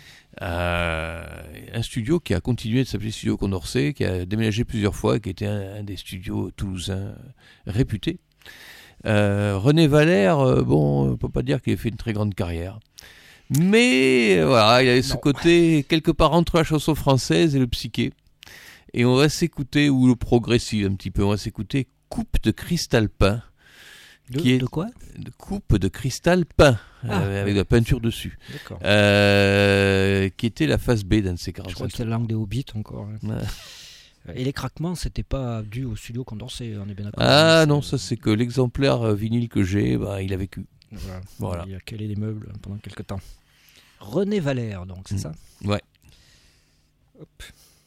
Un studio qui a continué de s'appeler Studio Condorcet, qui a déménagé plusieurs fois, qui était un des studios toulousains réputés. René Valère, on peut pas dire qu'il ait fait une très grande carrière, mais voilà, il avait ce côté quelque part entre la chanson française et le psyché. Et on va s'écouter, ou le progressif un petit peu, on va s'écouter Coupe de cristal peint. De quoi ? De coupe de cristal peint, avec de la peinture dessus. D'accord. Qui était la face B d'un de ces 45. Je crois que c'est la langue des Hobbits encore. Hein. Ouais. Et les craquements, c'était pas dû au studio Condorcet, on est bien d'accord. Ah non, ça c'est que l'exemplaire vinyle que j'ai, il a vécu. Voilà. Il a calé les meubles pendant quelques temps. René Valère, donc, c'est ça ? Ouais. Hop.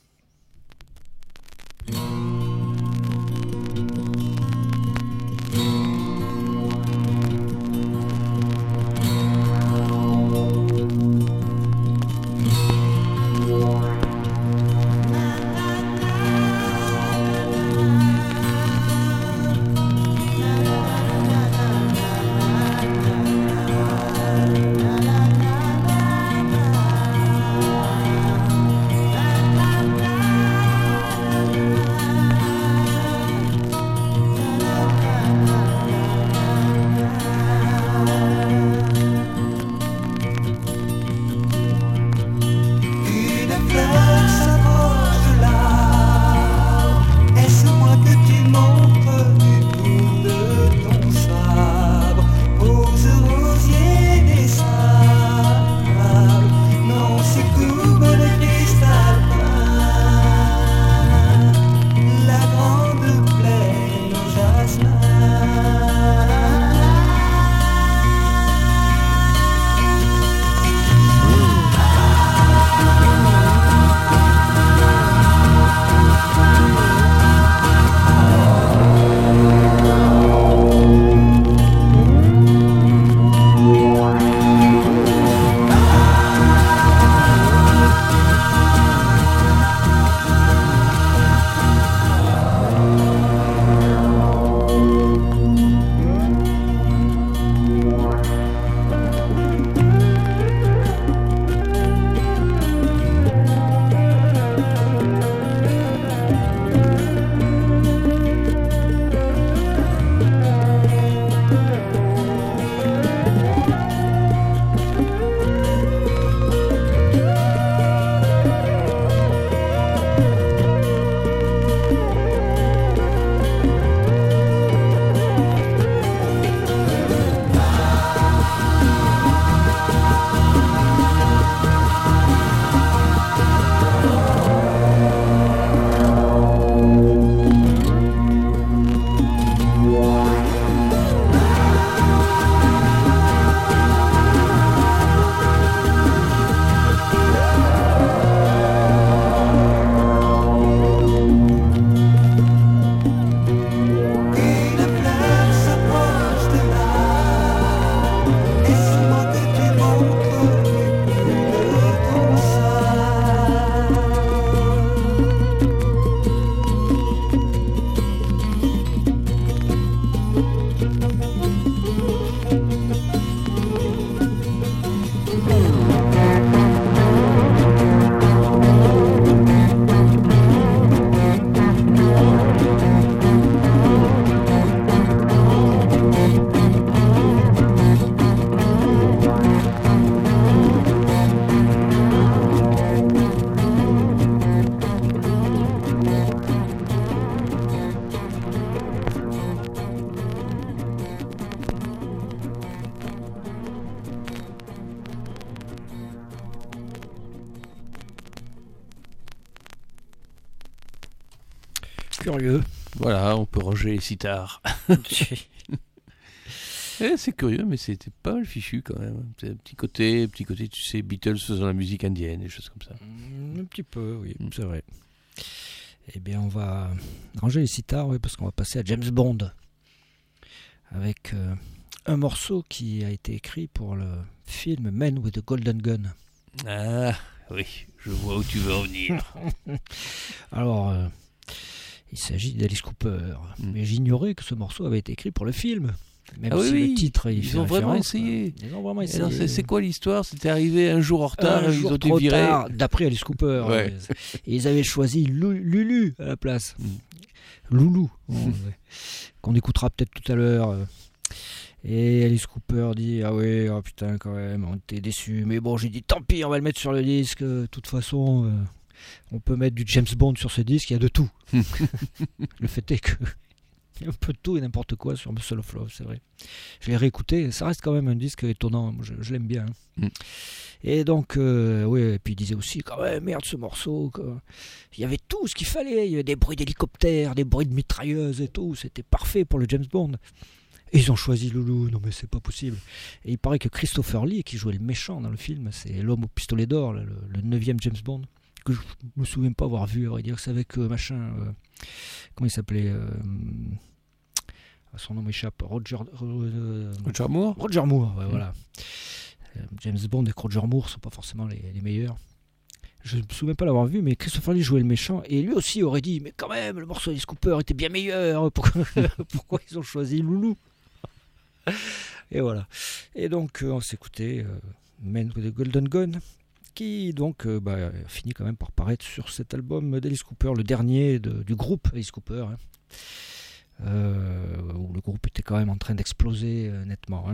Curieux. Voilà, on peut ranger les sitars. C'est curieux, mais c'était pas mal fichu quand même. C'est un petit côté, tu sais, Beatles faisant la musique indienne, des choses comme ça. Un petit peu, oui, c'est vrai. Eh bien, on va ranger les sitars, oui, parce qu'on va passer à James Bond. Avec un morceau qui a été écrit pour le film Man with a Golden Gun. Ah, oui, je vois où tu veux en venir. Alors, il s'agit d'Alice Cooper. Mais j'ignorais que ce morceau avait été écrit pour le film. Même si le titre, ils ont vraiment essayé. Ils ont vraiment essayé. Alors, c'est quoi l'histoire? C'était arrivé un jour en retard, ils ont été trop virés. Tard, d'après Alice Cooper. Ouais. Et ils avaient choisi Lulu à la place. Loulou. Qu'on écoutera peut-être tout à l'heure. Et Alice Cooper dit ah ouais, oh putain quand même, on était déçus. Mais bon, j'ai dit tant pis, on va le mettre sur le disque. De toute façon, on peut mettre du James Bond sur ce disque, il y a de tout. Le fait est que il y a un peu de tout et n'importe quoi sur Muscle of Love, c'est vrai. Je l'ai réécouté, ça reste quand même un disque étonnant, je l'aime bien. Et donc, oui, et puis il disait aussi, quand même, merde ce morceau, quoi. Il y avait tout ce qu'il fallait, il y avait des bruits d'hélicoptères, des bruits de mitrailleuses et tout, c'était parfait pour le James Bond. Et ils ont choisi Loulou, non mais c'est pas possible. Et il paraît que Christopher Lee, qui jouait le méchant dans le film, c'est l'homme au pistolet d'or, là, le 9e James Bond, que je me souviens pas avoir vu, à vrai dire. C'est avec comment il s'appelait son nom m'échappe. Roger Moore. Roger Moore, ouais, voilà. James Bond et Roger Moore sont pas forcément les meilleurs. Je ne me souviens pas l'avoir vu, mais Christopher Lee jouait le méchant, et lui aussi aurait dit, mais quand même, le morceau d'Alice Cooper était bien meilleur, pourquoi ils ont choisi Loulou? Et voilà. Et donc, on s'écoutait Men with a Golden Gun, qui donc finit quand même par paraître sur cet album d'Alice Cooper, le dernier du groupe Alice Cooper, où le groupe était quand même en train d'exploser nettement.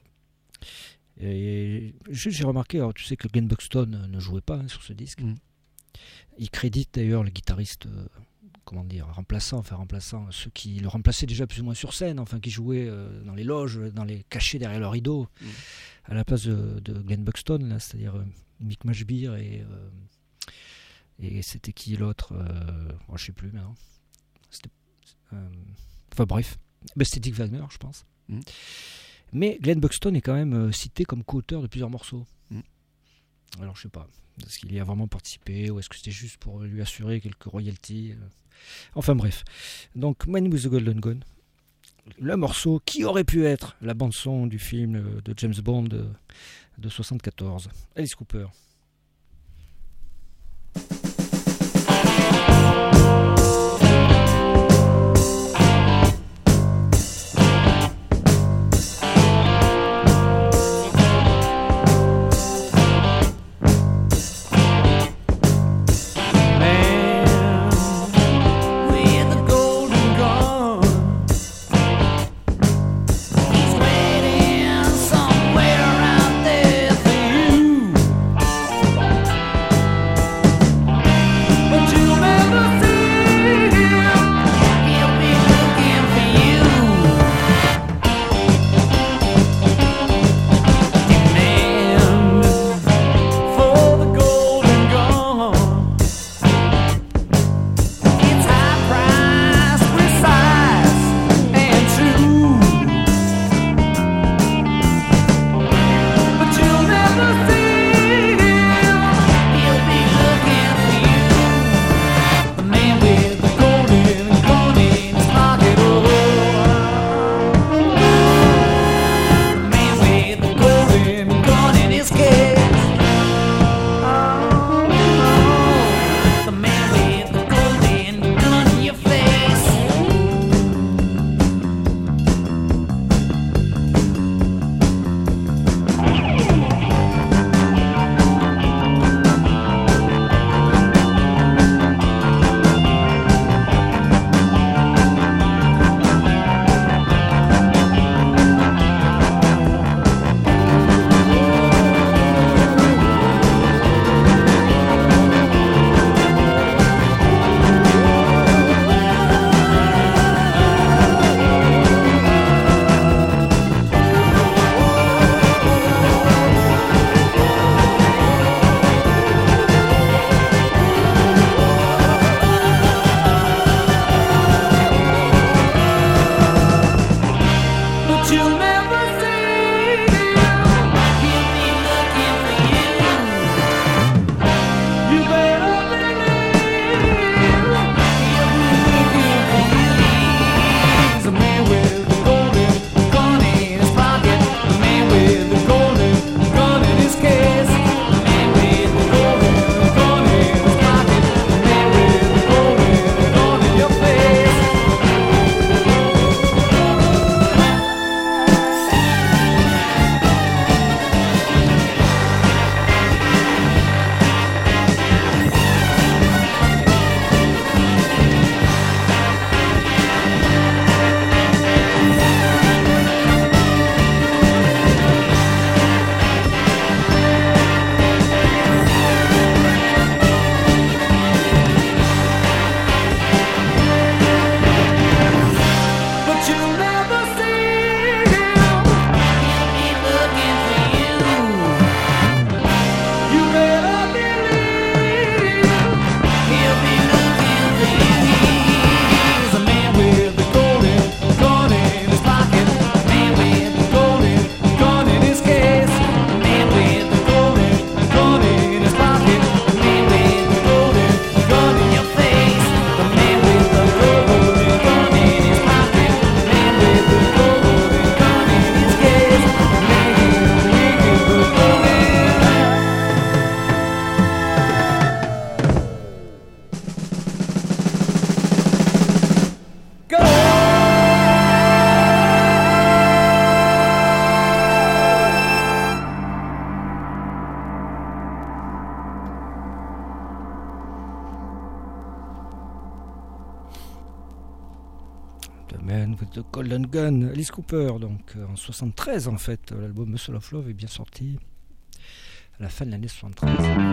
Et j'ai remarqué, alors tu sais que Glenn Buxton ne jouait pas sur ce disque. Il crédite d'ailleurs le guitariste remplaçant ceux qui le remplaçaient déjà plus ou moins sur scène, enfin qui jouaient dans les loges, cachés derrière le rideau, à la place de Glenn Buxton, là, c'est-à-dire Mick Mashbeer et c'était qui l'autre, je sais plus maintenant. Enfin bref, c'était Dick Wagner, je pense. Mais Glenn Buxton est quand même cité comme co-auteur de plusieurs morceaux. Alors je sais pas, est-ce qu'il y a vraiment participé ou est-ce que c'était juste pour lui assurer quelques royalties Enfin bref. Donc Man with the Golden Gun, le morceau qui aurait pu être la bande-son du film de James Bond de 1974. Alice Cooper. Somewhere out there for you. avec The Golden Gun, Alice Cooper, donc en 73 en fait, l'album Muscle of Love est bien sorti à la fin de l'année 73.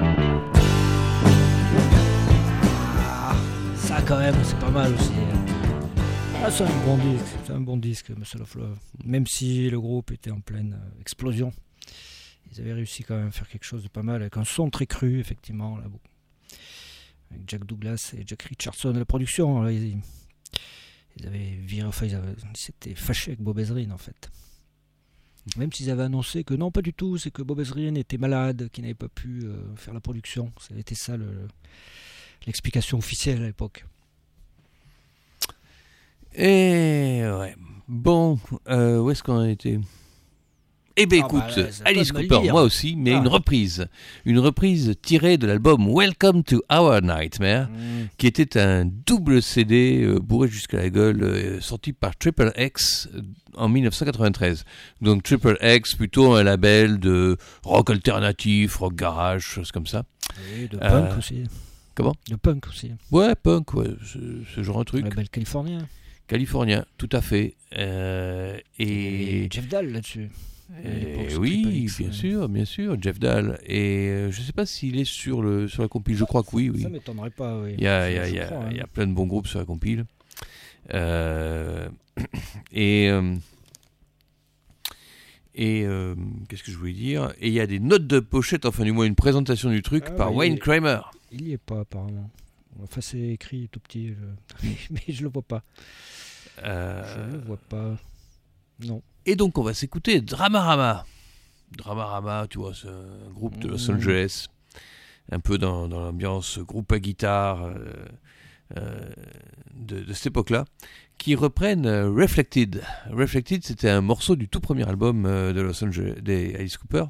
Ça quand même, c'est pas mal aussi. C'est un bon disque, Muscle of Love. Même si le groupe était en pleine explosion, ils avaient réussi quand même à faire quelque chose de pas mal, avec un son très cru, effectivement, là, avec Jack Douglas et Jack Richardson à la production. Là, ils avaient viré, enfin, ils s'étaient fâchés avec Bob Ezrin, en fait. Même s'ils avaient annoncé que non, pas du tout, c'est que Bob Ezrin était malade, qu'il n'avait pas pu faire la production. C'était ça l'explication officielle à l'époque. Et ouais. Bon, où est-ce qu'on en était ? Eh bien écoute, Alice Cooper, moi aussi, mais une reprise tirée de l'album Welcome to Our Nightmare, qui était un double CD bourré jusqu'à la gueule, sorti par Triple X en 1993. Donc Triple X, plutôt un label de rock alternatif, rock garage, choses comme ça. Oui, de punk aussi. Comment ? De punk aussi. Ouais, punk, ouais, ce genre de truc. Un label Californien, tout à fait. Et Jeff Dahl là-dessus. Oui, bien sûr, Jeff Dahl. Et je ne sais pas s'il est sur la compile. Je crois que oui. Ça m'étonnerait pas. Oui. Il y a plein de bons groupes sur la compile. Qu'est-ce que je voulais dire ? Et il y a des notes de pochette, enfin du moins une présentation du truc par Wayne Kramer. Il n'y est pas apparemment. Enfin c'est écrit tout petit, mais je le vois pas. Je le vois pas. Non. Et donc on va s'écouter Dramarama. Dramarama, tu vois, c'est un groupe de Los Angeles, un peu dans l'ambiance groupe à guitare de cette époque-là, qui reprennent Reflected. Reflected, c'était un morceau du tout premier album de Los Angeles, des Alice Cooper.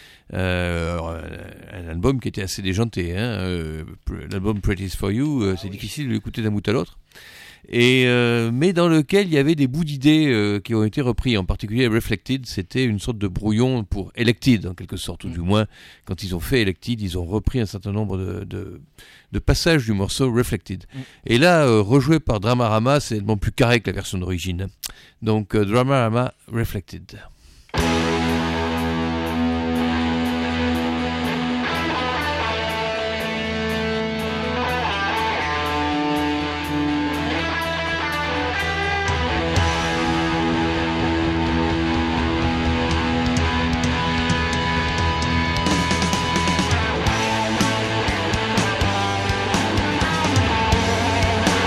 Un album qui était assez déjanté, l'album Pretty's for You, c'est difficile de l'écouter d'un bout à l'autre, mais dans lequel il y avait des bouts d'idées qui ont été repris, en particulier Reflected, c'était une sorte de brouillon pour Elected en quelque sorte, ou du moins quand ils ont fait Elected, ils ont repris un certain nombre de passages du morceau Reflected. Et là, rejoué par Dramarama, c'est tellement plus carré que la version d'origine. Donc Dramarama Reflected.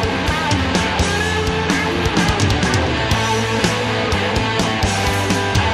Reflected.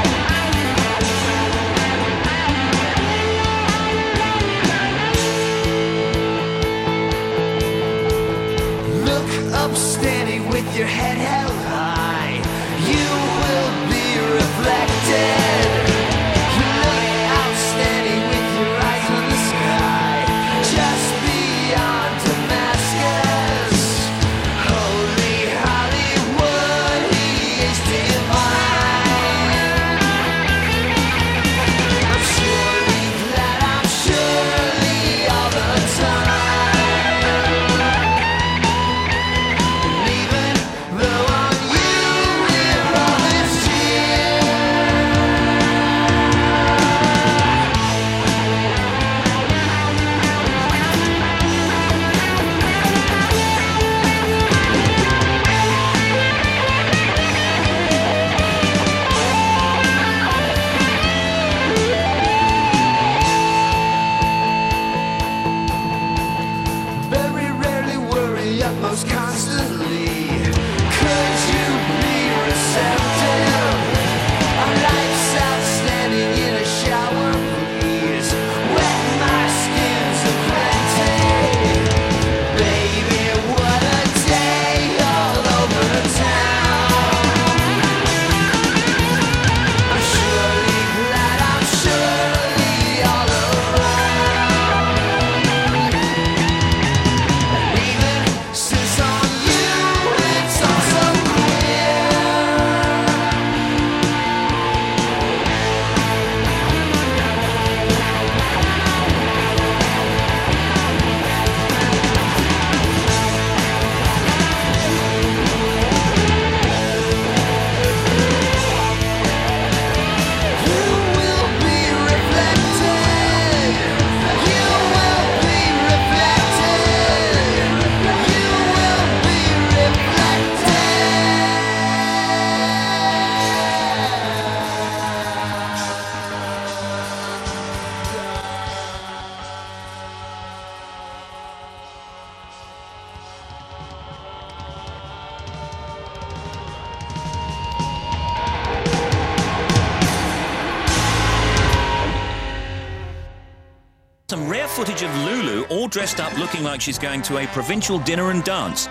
Some rare footage of Lulu all dressed up looking like she's going to a provincial dinner and dance.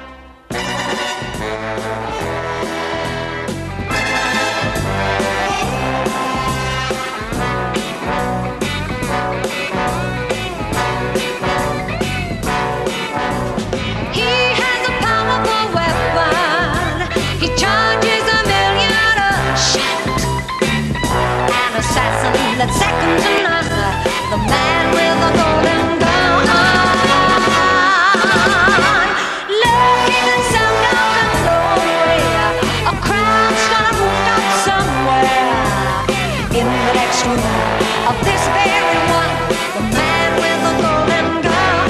That's second to none, the man with the golden gun. Looking at some golden doorway, a crowd's gonna move up somewhere. In the next room of this very one, the man with the golden gun.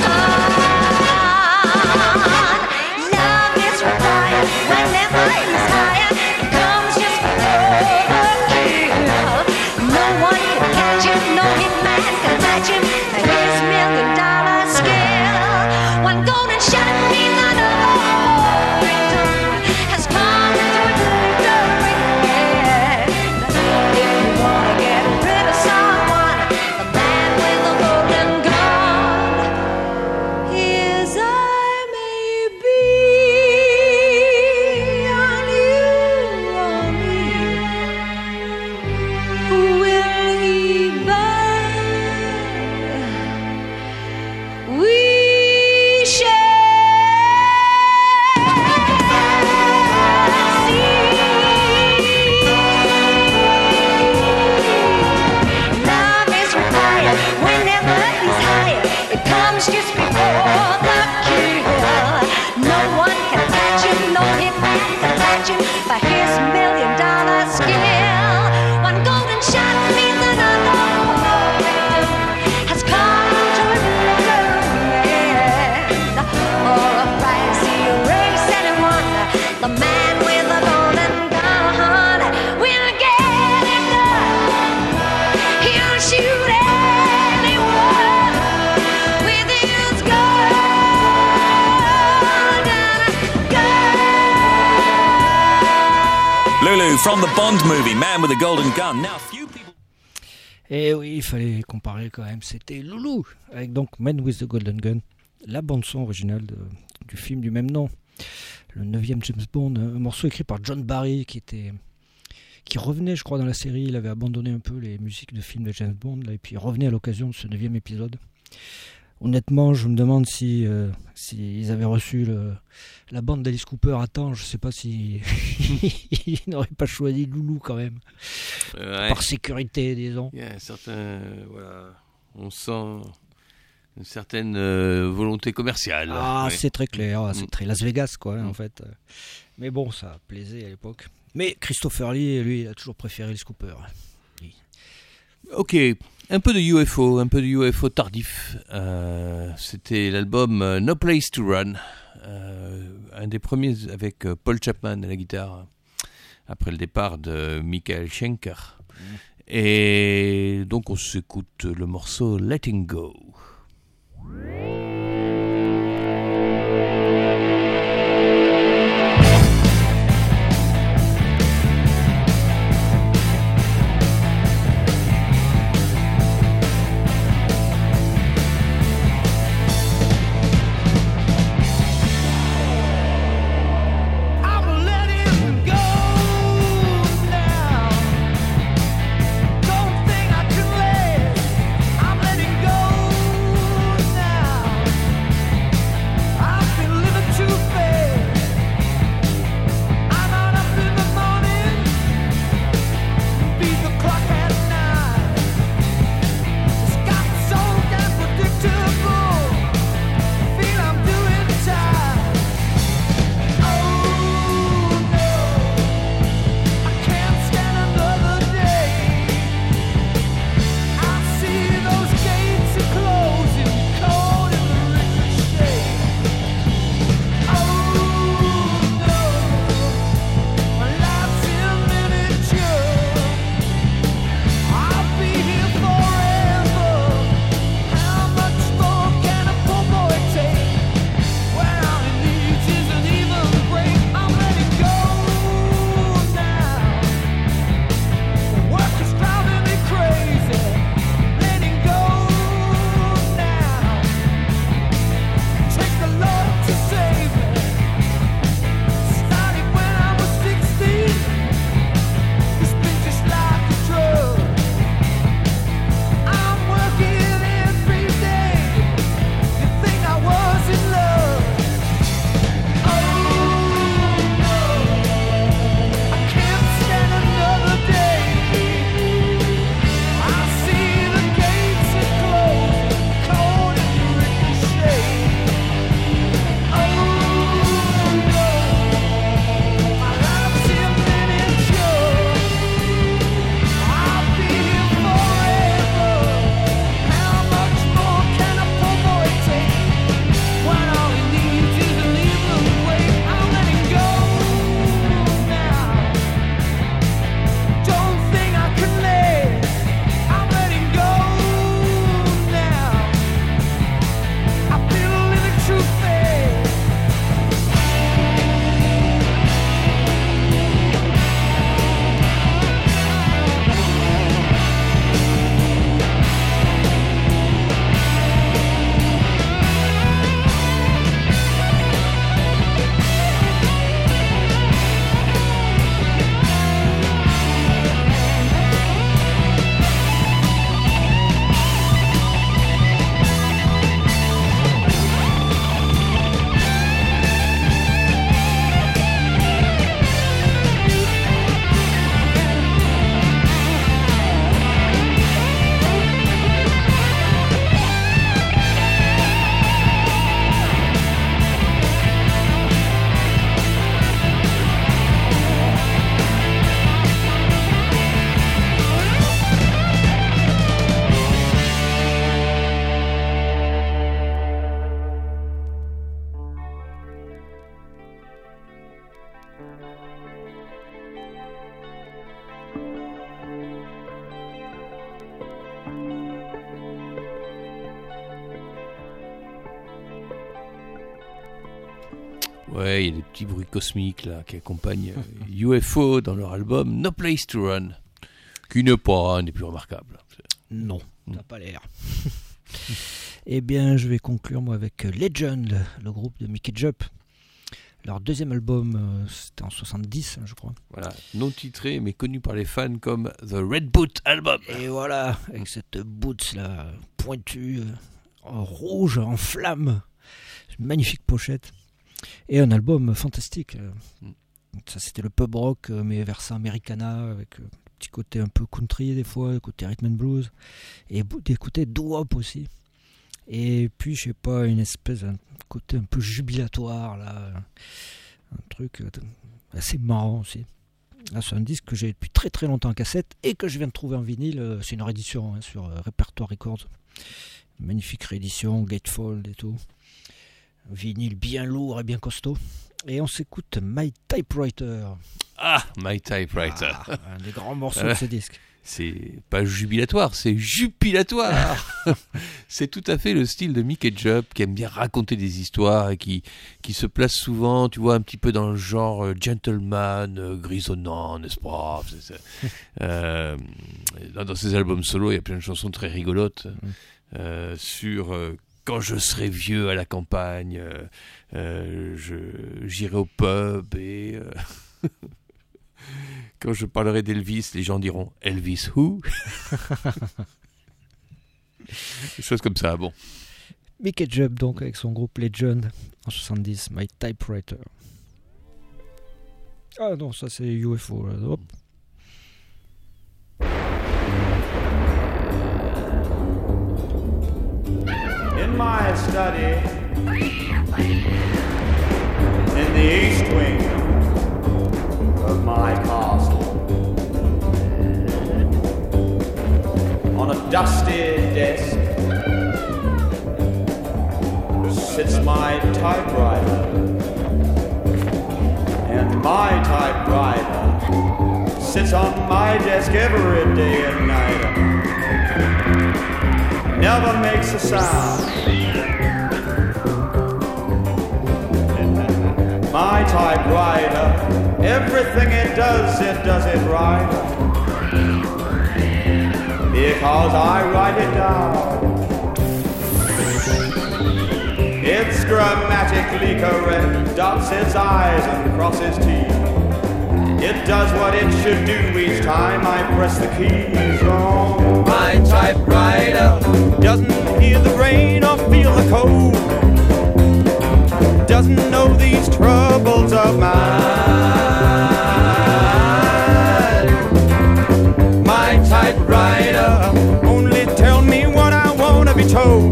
Love is required whenever he's hired. It comes just before the kill. No one can catch him, no hitman can match him. His $1,000,000 skill. One golden shot means another victim has come through the ring. If you wanna get rid of someone, the man with the golden gun, his eye may be on you or me. Who will he buy? We shall see. Love is required whenever he's hired. It comes just before the kill. No one can catch him, no hitman can catch him by his $1,000,000 skill. One golden shot means another victim has come to end. For a price he'll race anyone. The man with the golden gun will get it done. He'll shoot anyone with his golden gun. Lulu from the Bond movie, Man with a Golden Gun. Now, few people. Et oui, il fallait comparer quand même. C'était Loulou avec donc Man with the Golden Gun, la bande-son originale du film du même nom. Le 9e James Bond, un morceau écrit par John Barry qui revenait, je crois, dans la série. Il avait abandonné un peu les musiques de films de James Bond, là, et puis il revenait à l'occasion de ce 9e épisode. Honnêtement, je me demande si ils avaient reçu la bande d'Alice Cooper à temps. Je sais pas si ils n'auraient pas choisi Loulou quand même, par sécurité, disons. Il y a un certain, voilà, on sent une certaine volonté commerciale. Ah, ouais. c'est très clair, c'est très Las Vegas, quoi, en fait. Mais bon, ça plaisait à l'époque. Mais Christopher Lee, lui, il a toujours préféré Alice Cooper. Oui. Ok, un peu de UFO tardif. C'était l'album No Place to Run, un des premiers avec Paul Chapman à la guitare, après le départ de Michael Schenker. Et donc on s'écoute le morceau Letting Go. I'm letting go now. Don't think I can let. I'm letting go Ouais, il y a des petits bruits cosmiques là qui accompagnent UFO dans leur album No Place to Run, qui n'est pas un des plus remarquables. Non, ça n'a pas l'air. Eh bien, je vais conclure moi avec Legend, le groupe de Mickey Jupp. Leur deuxième album, c'était en 70, je crois. Voilà, non titré, mais connu par les fans comme The Red Boot Album. Et voilà, avec cette boots là, pointue, en rouge, en flamme. Une magnifique pochette. Et un album fantastique. Ça, c'était le pub rock, mais versant Americana, avec un petit côté un peu country des fois, côté rhythm and blues. Et des côtés doo-wop aussi. Et puis, je sais pas, une espèce d'un côté un peu jubilatoire, là. Un truc assez marrant aussi. Là, c'est un disque que j'ai depuis très très longtemps en cassette et que je viens de trouver en vinyle. C'est une réédition sur Repertoire Records. Magnifique réédition, gatefold et tout. Vinyle bien lourd et bien costaud. Et on s'écoute My Typewriter. Ah, My Typewriter. Un des grands morceaux de ce disque. C'est pas jubilatoire, c'est jupilatoire. C'est tout à fait le style de Mickey Jupp, qui aime bien raconter des histoires et qui se place souvent, tu vois, un petit peu dans le genre gentleman, grisonnant, n'est-ce pas? Dans ses albums solo, il y a plein de chansons très rigolotes sur quand je serai vieux à la campagne, j'irai au pub et... Quand je parlerai d'Elvis, les gens diront « Elvis who ?» Des choses comme ça, bon. Mickey Jupp, donc, avec son groupe Legend, en 70, My Typewriter. Ah non, ça c'est UFO, là. Hop. In my study, in the east wing of my castle, on a dusty desk sits my typewriter, and my typewriter sits on my desk every day and night. Never makes a sound. My typewriter, everything it does it right. Because I write it down. It's grammatically correct, dots its I's and crosses T's. It does what it should do each time I press the keys on my typewriter. Doesn't hear the rain or feel the cold. Doesn't know these troubles of mine. My typewriter only tell me what I want to be told,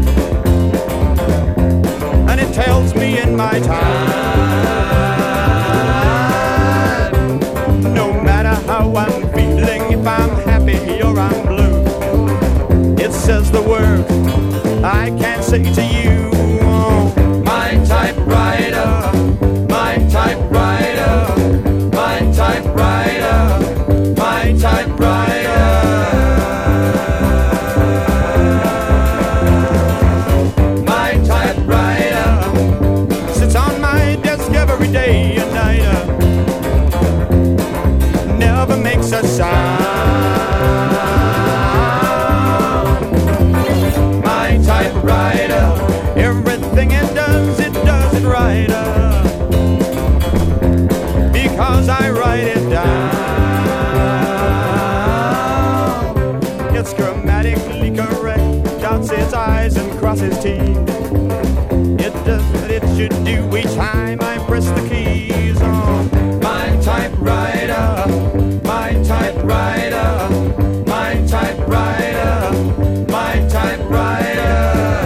and it tells me in my time. No matter how I'm feeling, if I'm happy or I'm blue, it says the word I can't say to you. My typewriter, my typewriter, my typewriter, my typewriter. My typewriter sits on my desk every day and night. Never makes a sound. My typewriter, everything it does it right. Because I write it down. It's grammatically correct, dots its I's and crosses T's. It does what it should do each time I press the keys on my typewriter, my typewriter, my typewriter, my typewriter.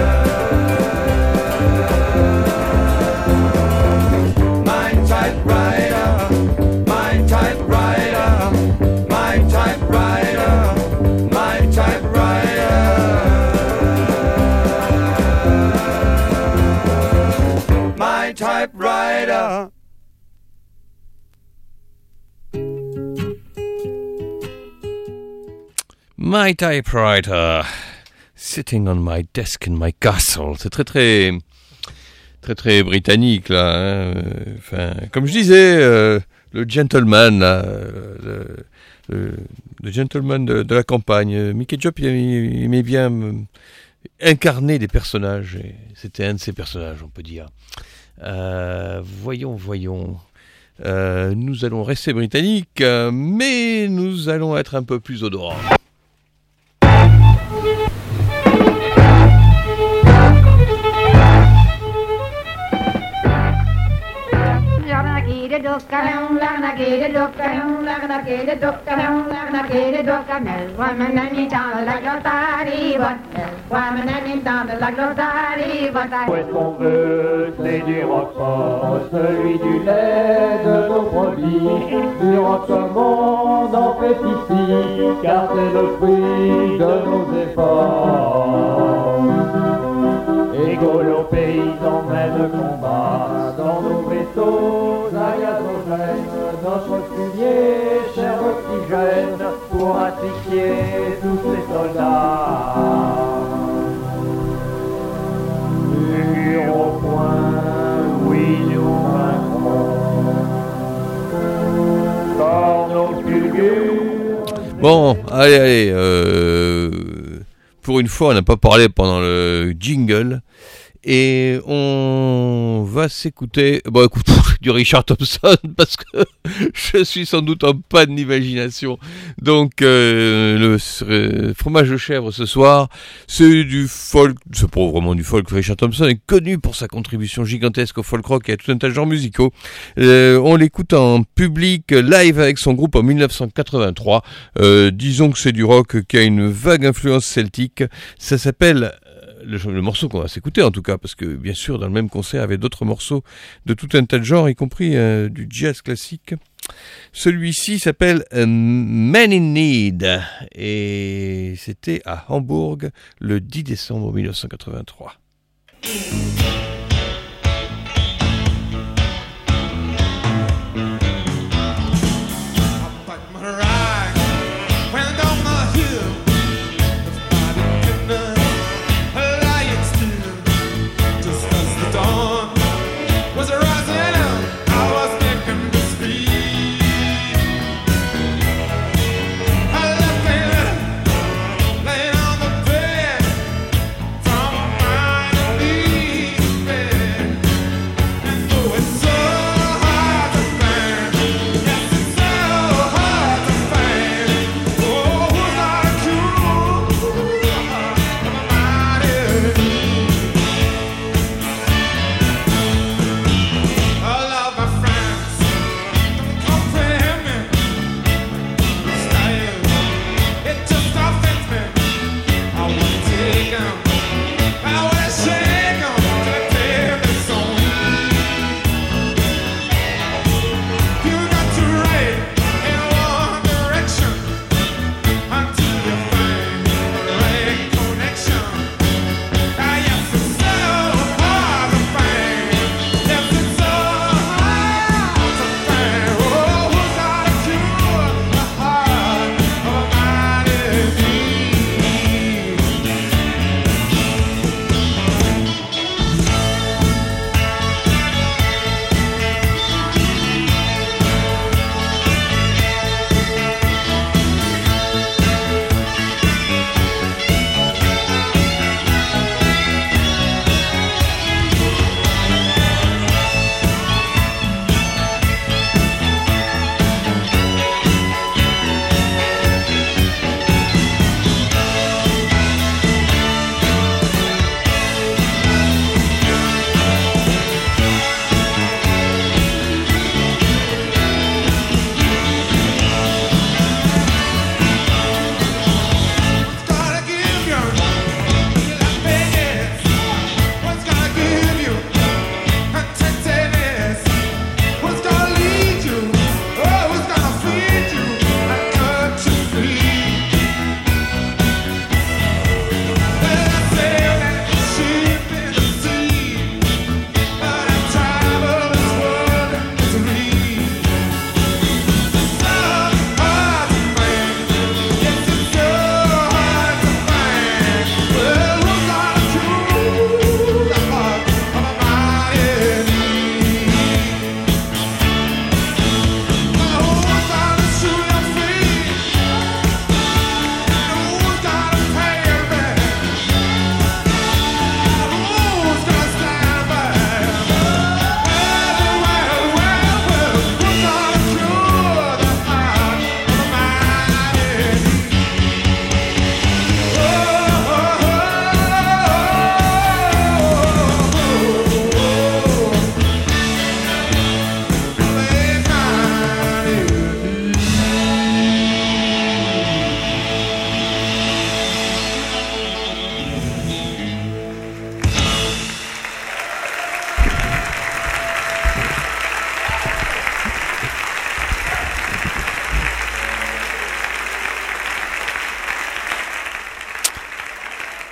My typewriter, my typewriter, my typewriter, my typewriter. My typewriter. My typewriter, sitting on my desk in my castle. C'est très très très très britannique là. Hein. Enfin, comme je disais, le gentleman là, le gentleman de la campagne. Mickey Job, il aimait bien incarner des personnages. Et c'était un de ces personnages, on peut dire. Voyons. Nous allons rester britanniques, mais nous allons être un peu plus odorants. Où est-ce qu'on veut, c'est du rock fort, celui du lait de nos produits. Du rock comme on en fait ici, car c'est le fruit de nos efforts. Écolos paysans mènent le combat dans nos vaisseaux à gazogène. Notre fumier cher oxygène pour asphyxier tous les soldats. Mur au point, oui nous vaincrons. Corneau fulgure. Bon, allez. Pour une fois, on n'a pas parlé pendant le jingle. Et on va s'écouter, du Richard Thompson, parce que je suis sans doute en panne d'imagination. Donc, le fromage de chèvre ce soir, c'est du folk, c'est pas vraiment du folk. Richard Thompson est connu pour sa contribution gigantesque au folk rock et à tout un tas de genres musicaux. On l'écoute en public, live avec son groupe en 1983. Disons que c'est du rock qui a une vague influence celtique. Ça s'appelle... Le morceau qu'on va s'écouter en tout cas, parce que bien sûr dans le même concert il y avait d'autres morceaux de tout un tas de genres, y compris du jazz classique. Celui-ci s'appelle Man in Need et c'était à Hambourg le 10 décembre 1983.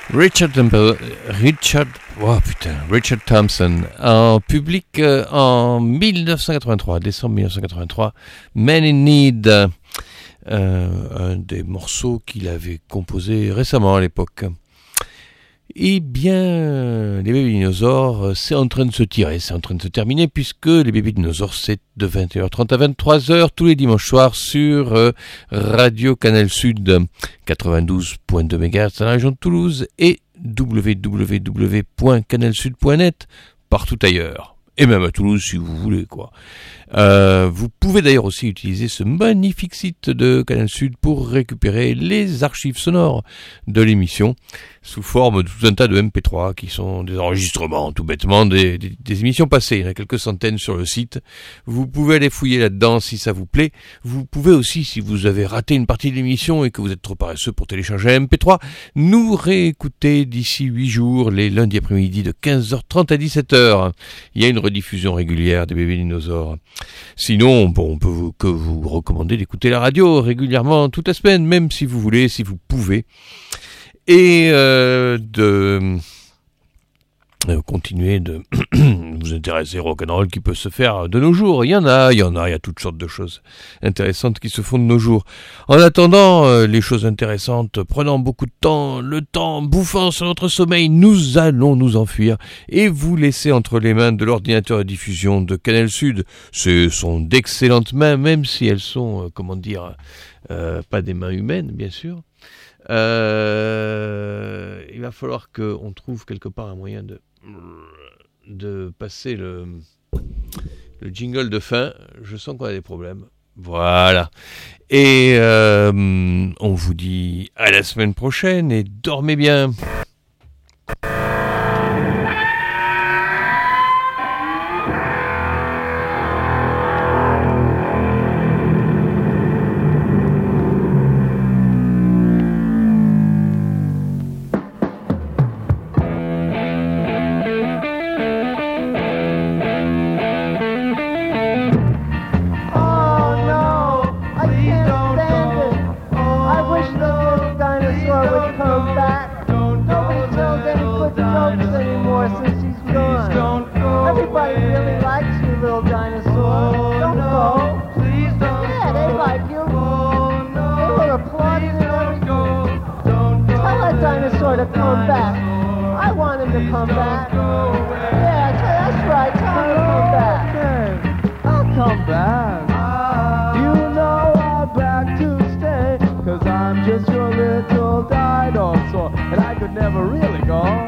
Richard Thompson en public en 1983, décembre 1983, Man in Need, un des morceaux qu'il avait composé récemment à l'époque. Eh bien, les bébés dinosaures, c'est en train de se tirer, c'est en train de se terminer, puisque les bébés dinosaures, c'est de 21h30 à 23h tous les dimanches soirs sur Radio Canal Sud, 92.2 MHz dans la région de Toulouse et www.canalsud.net partout ailleurs. Et même à Toulouse si vous voulez, quoi. Vous pouvez d'ailleurs aussi utiliser ce magnifique site de Canal Sud pour récupérer les archives sonores de l'émission sous forme de tout un tas de MP3 qui sont des enregistrements tout bêtement des émissions passées. Il y en a quelques centaines sur le site. Vous pouvez aller fouiller là-dedans si ça vous plaît. Vous pouvez aussi, si vous avez raté une partie de l'émission et que vous êtes trop paresseux pour télécharger un MP3, nous réécouter d'ici 8 jours les lundis après-midi de 15h30 à 17h. Il y a une rediffusion régulière des bébés dinosaures. Sinon, bon, on peut vous recommander d'écouter la radio régulièrement toute la semaine, même si vous voulez, si vous pouvez. Et de continuer de vous intéresser au rock'n'roll qui peut se faire de nos jours. Il y a toutes sortes de choses intéressantes qui se font de nos jours. En attendant, les choses intéressantes prenant beaucoup de temps, le temps bouffant sur notre sommeil, nous allons nous enfuir et vous laisser entre les mains de l'ordinateur de diffusion de Canal Sud. Ce sont d'excellentes mains, même si elles sont, pas des mains humaines, bien sûr. Il va falloir qu'on trouve quelque part un moyen de passer le jingle de fin. Je sens qu'on a des problèmes. Voilà. Et on vous dit à la semaine prochaine et dormez bien. To come back. I want him to come back. Yeah, that's right. Tell him to come back. I'll come back. You know I'm back to stay, 'cause I'm just your little dinosaur, and I could never really go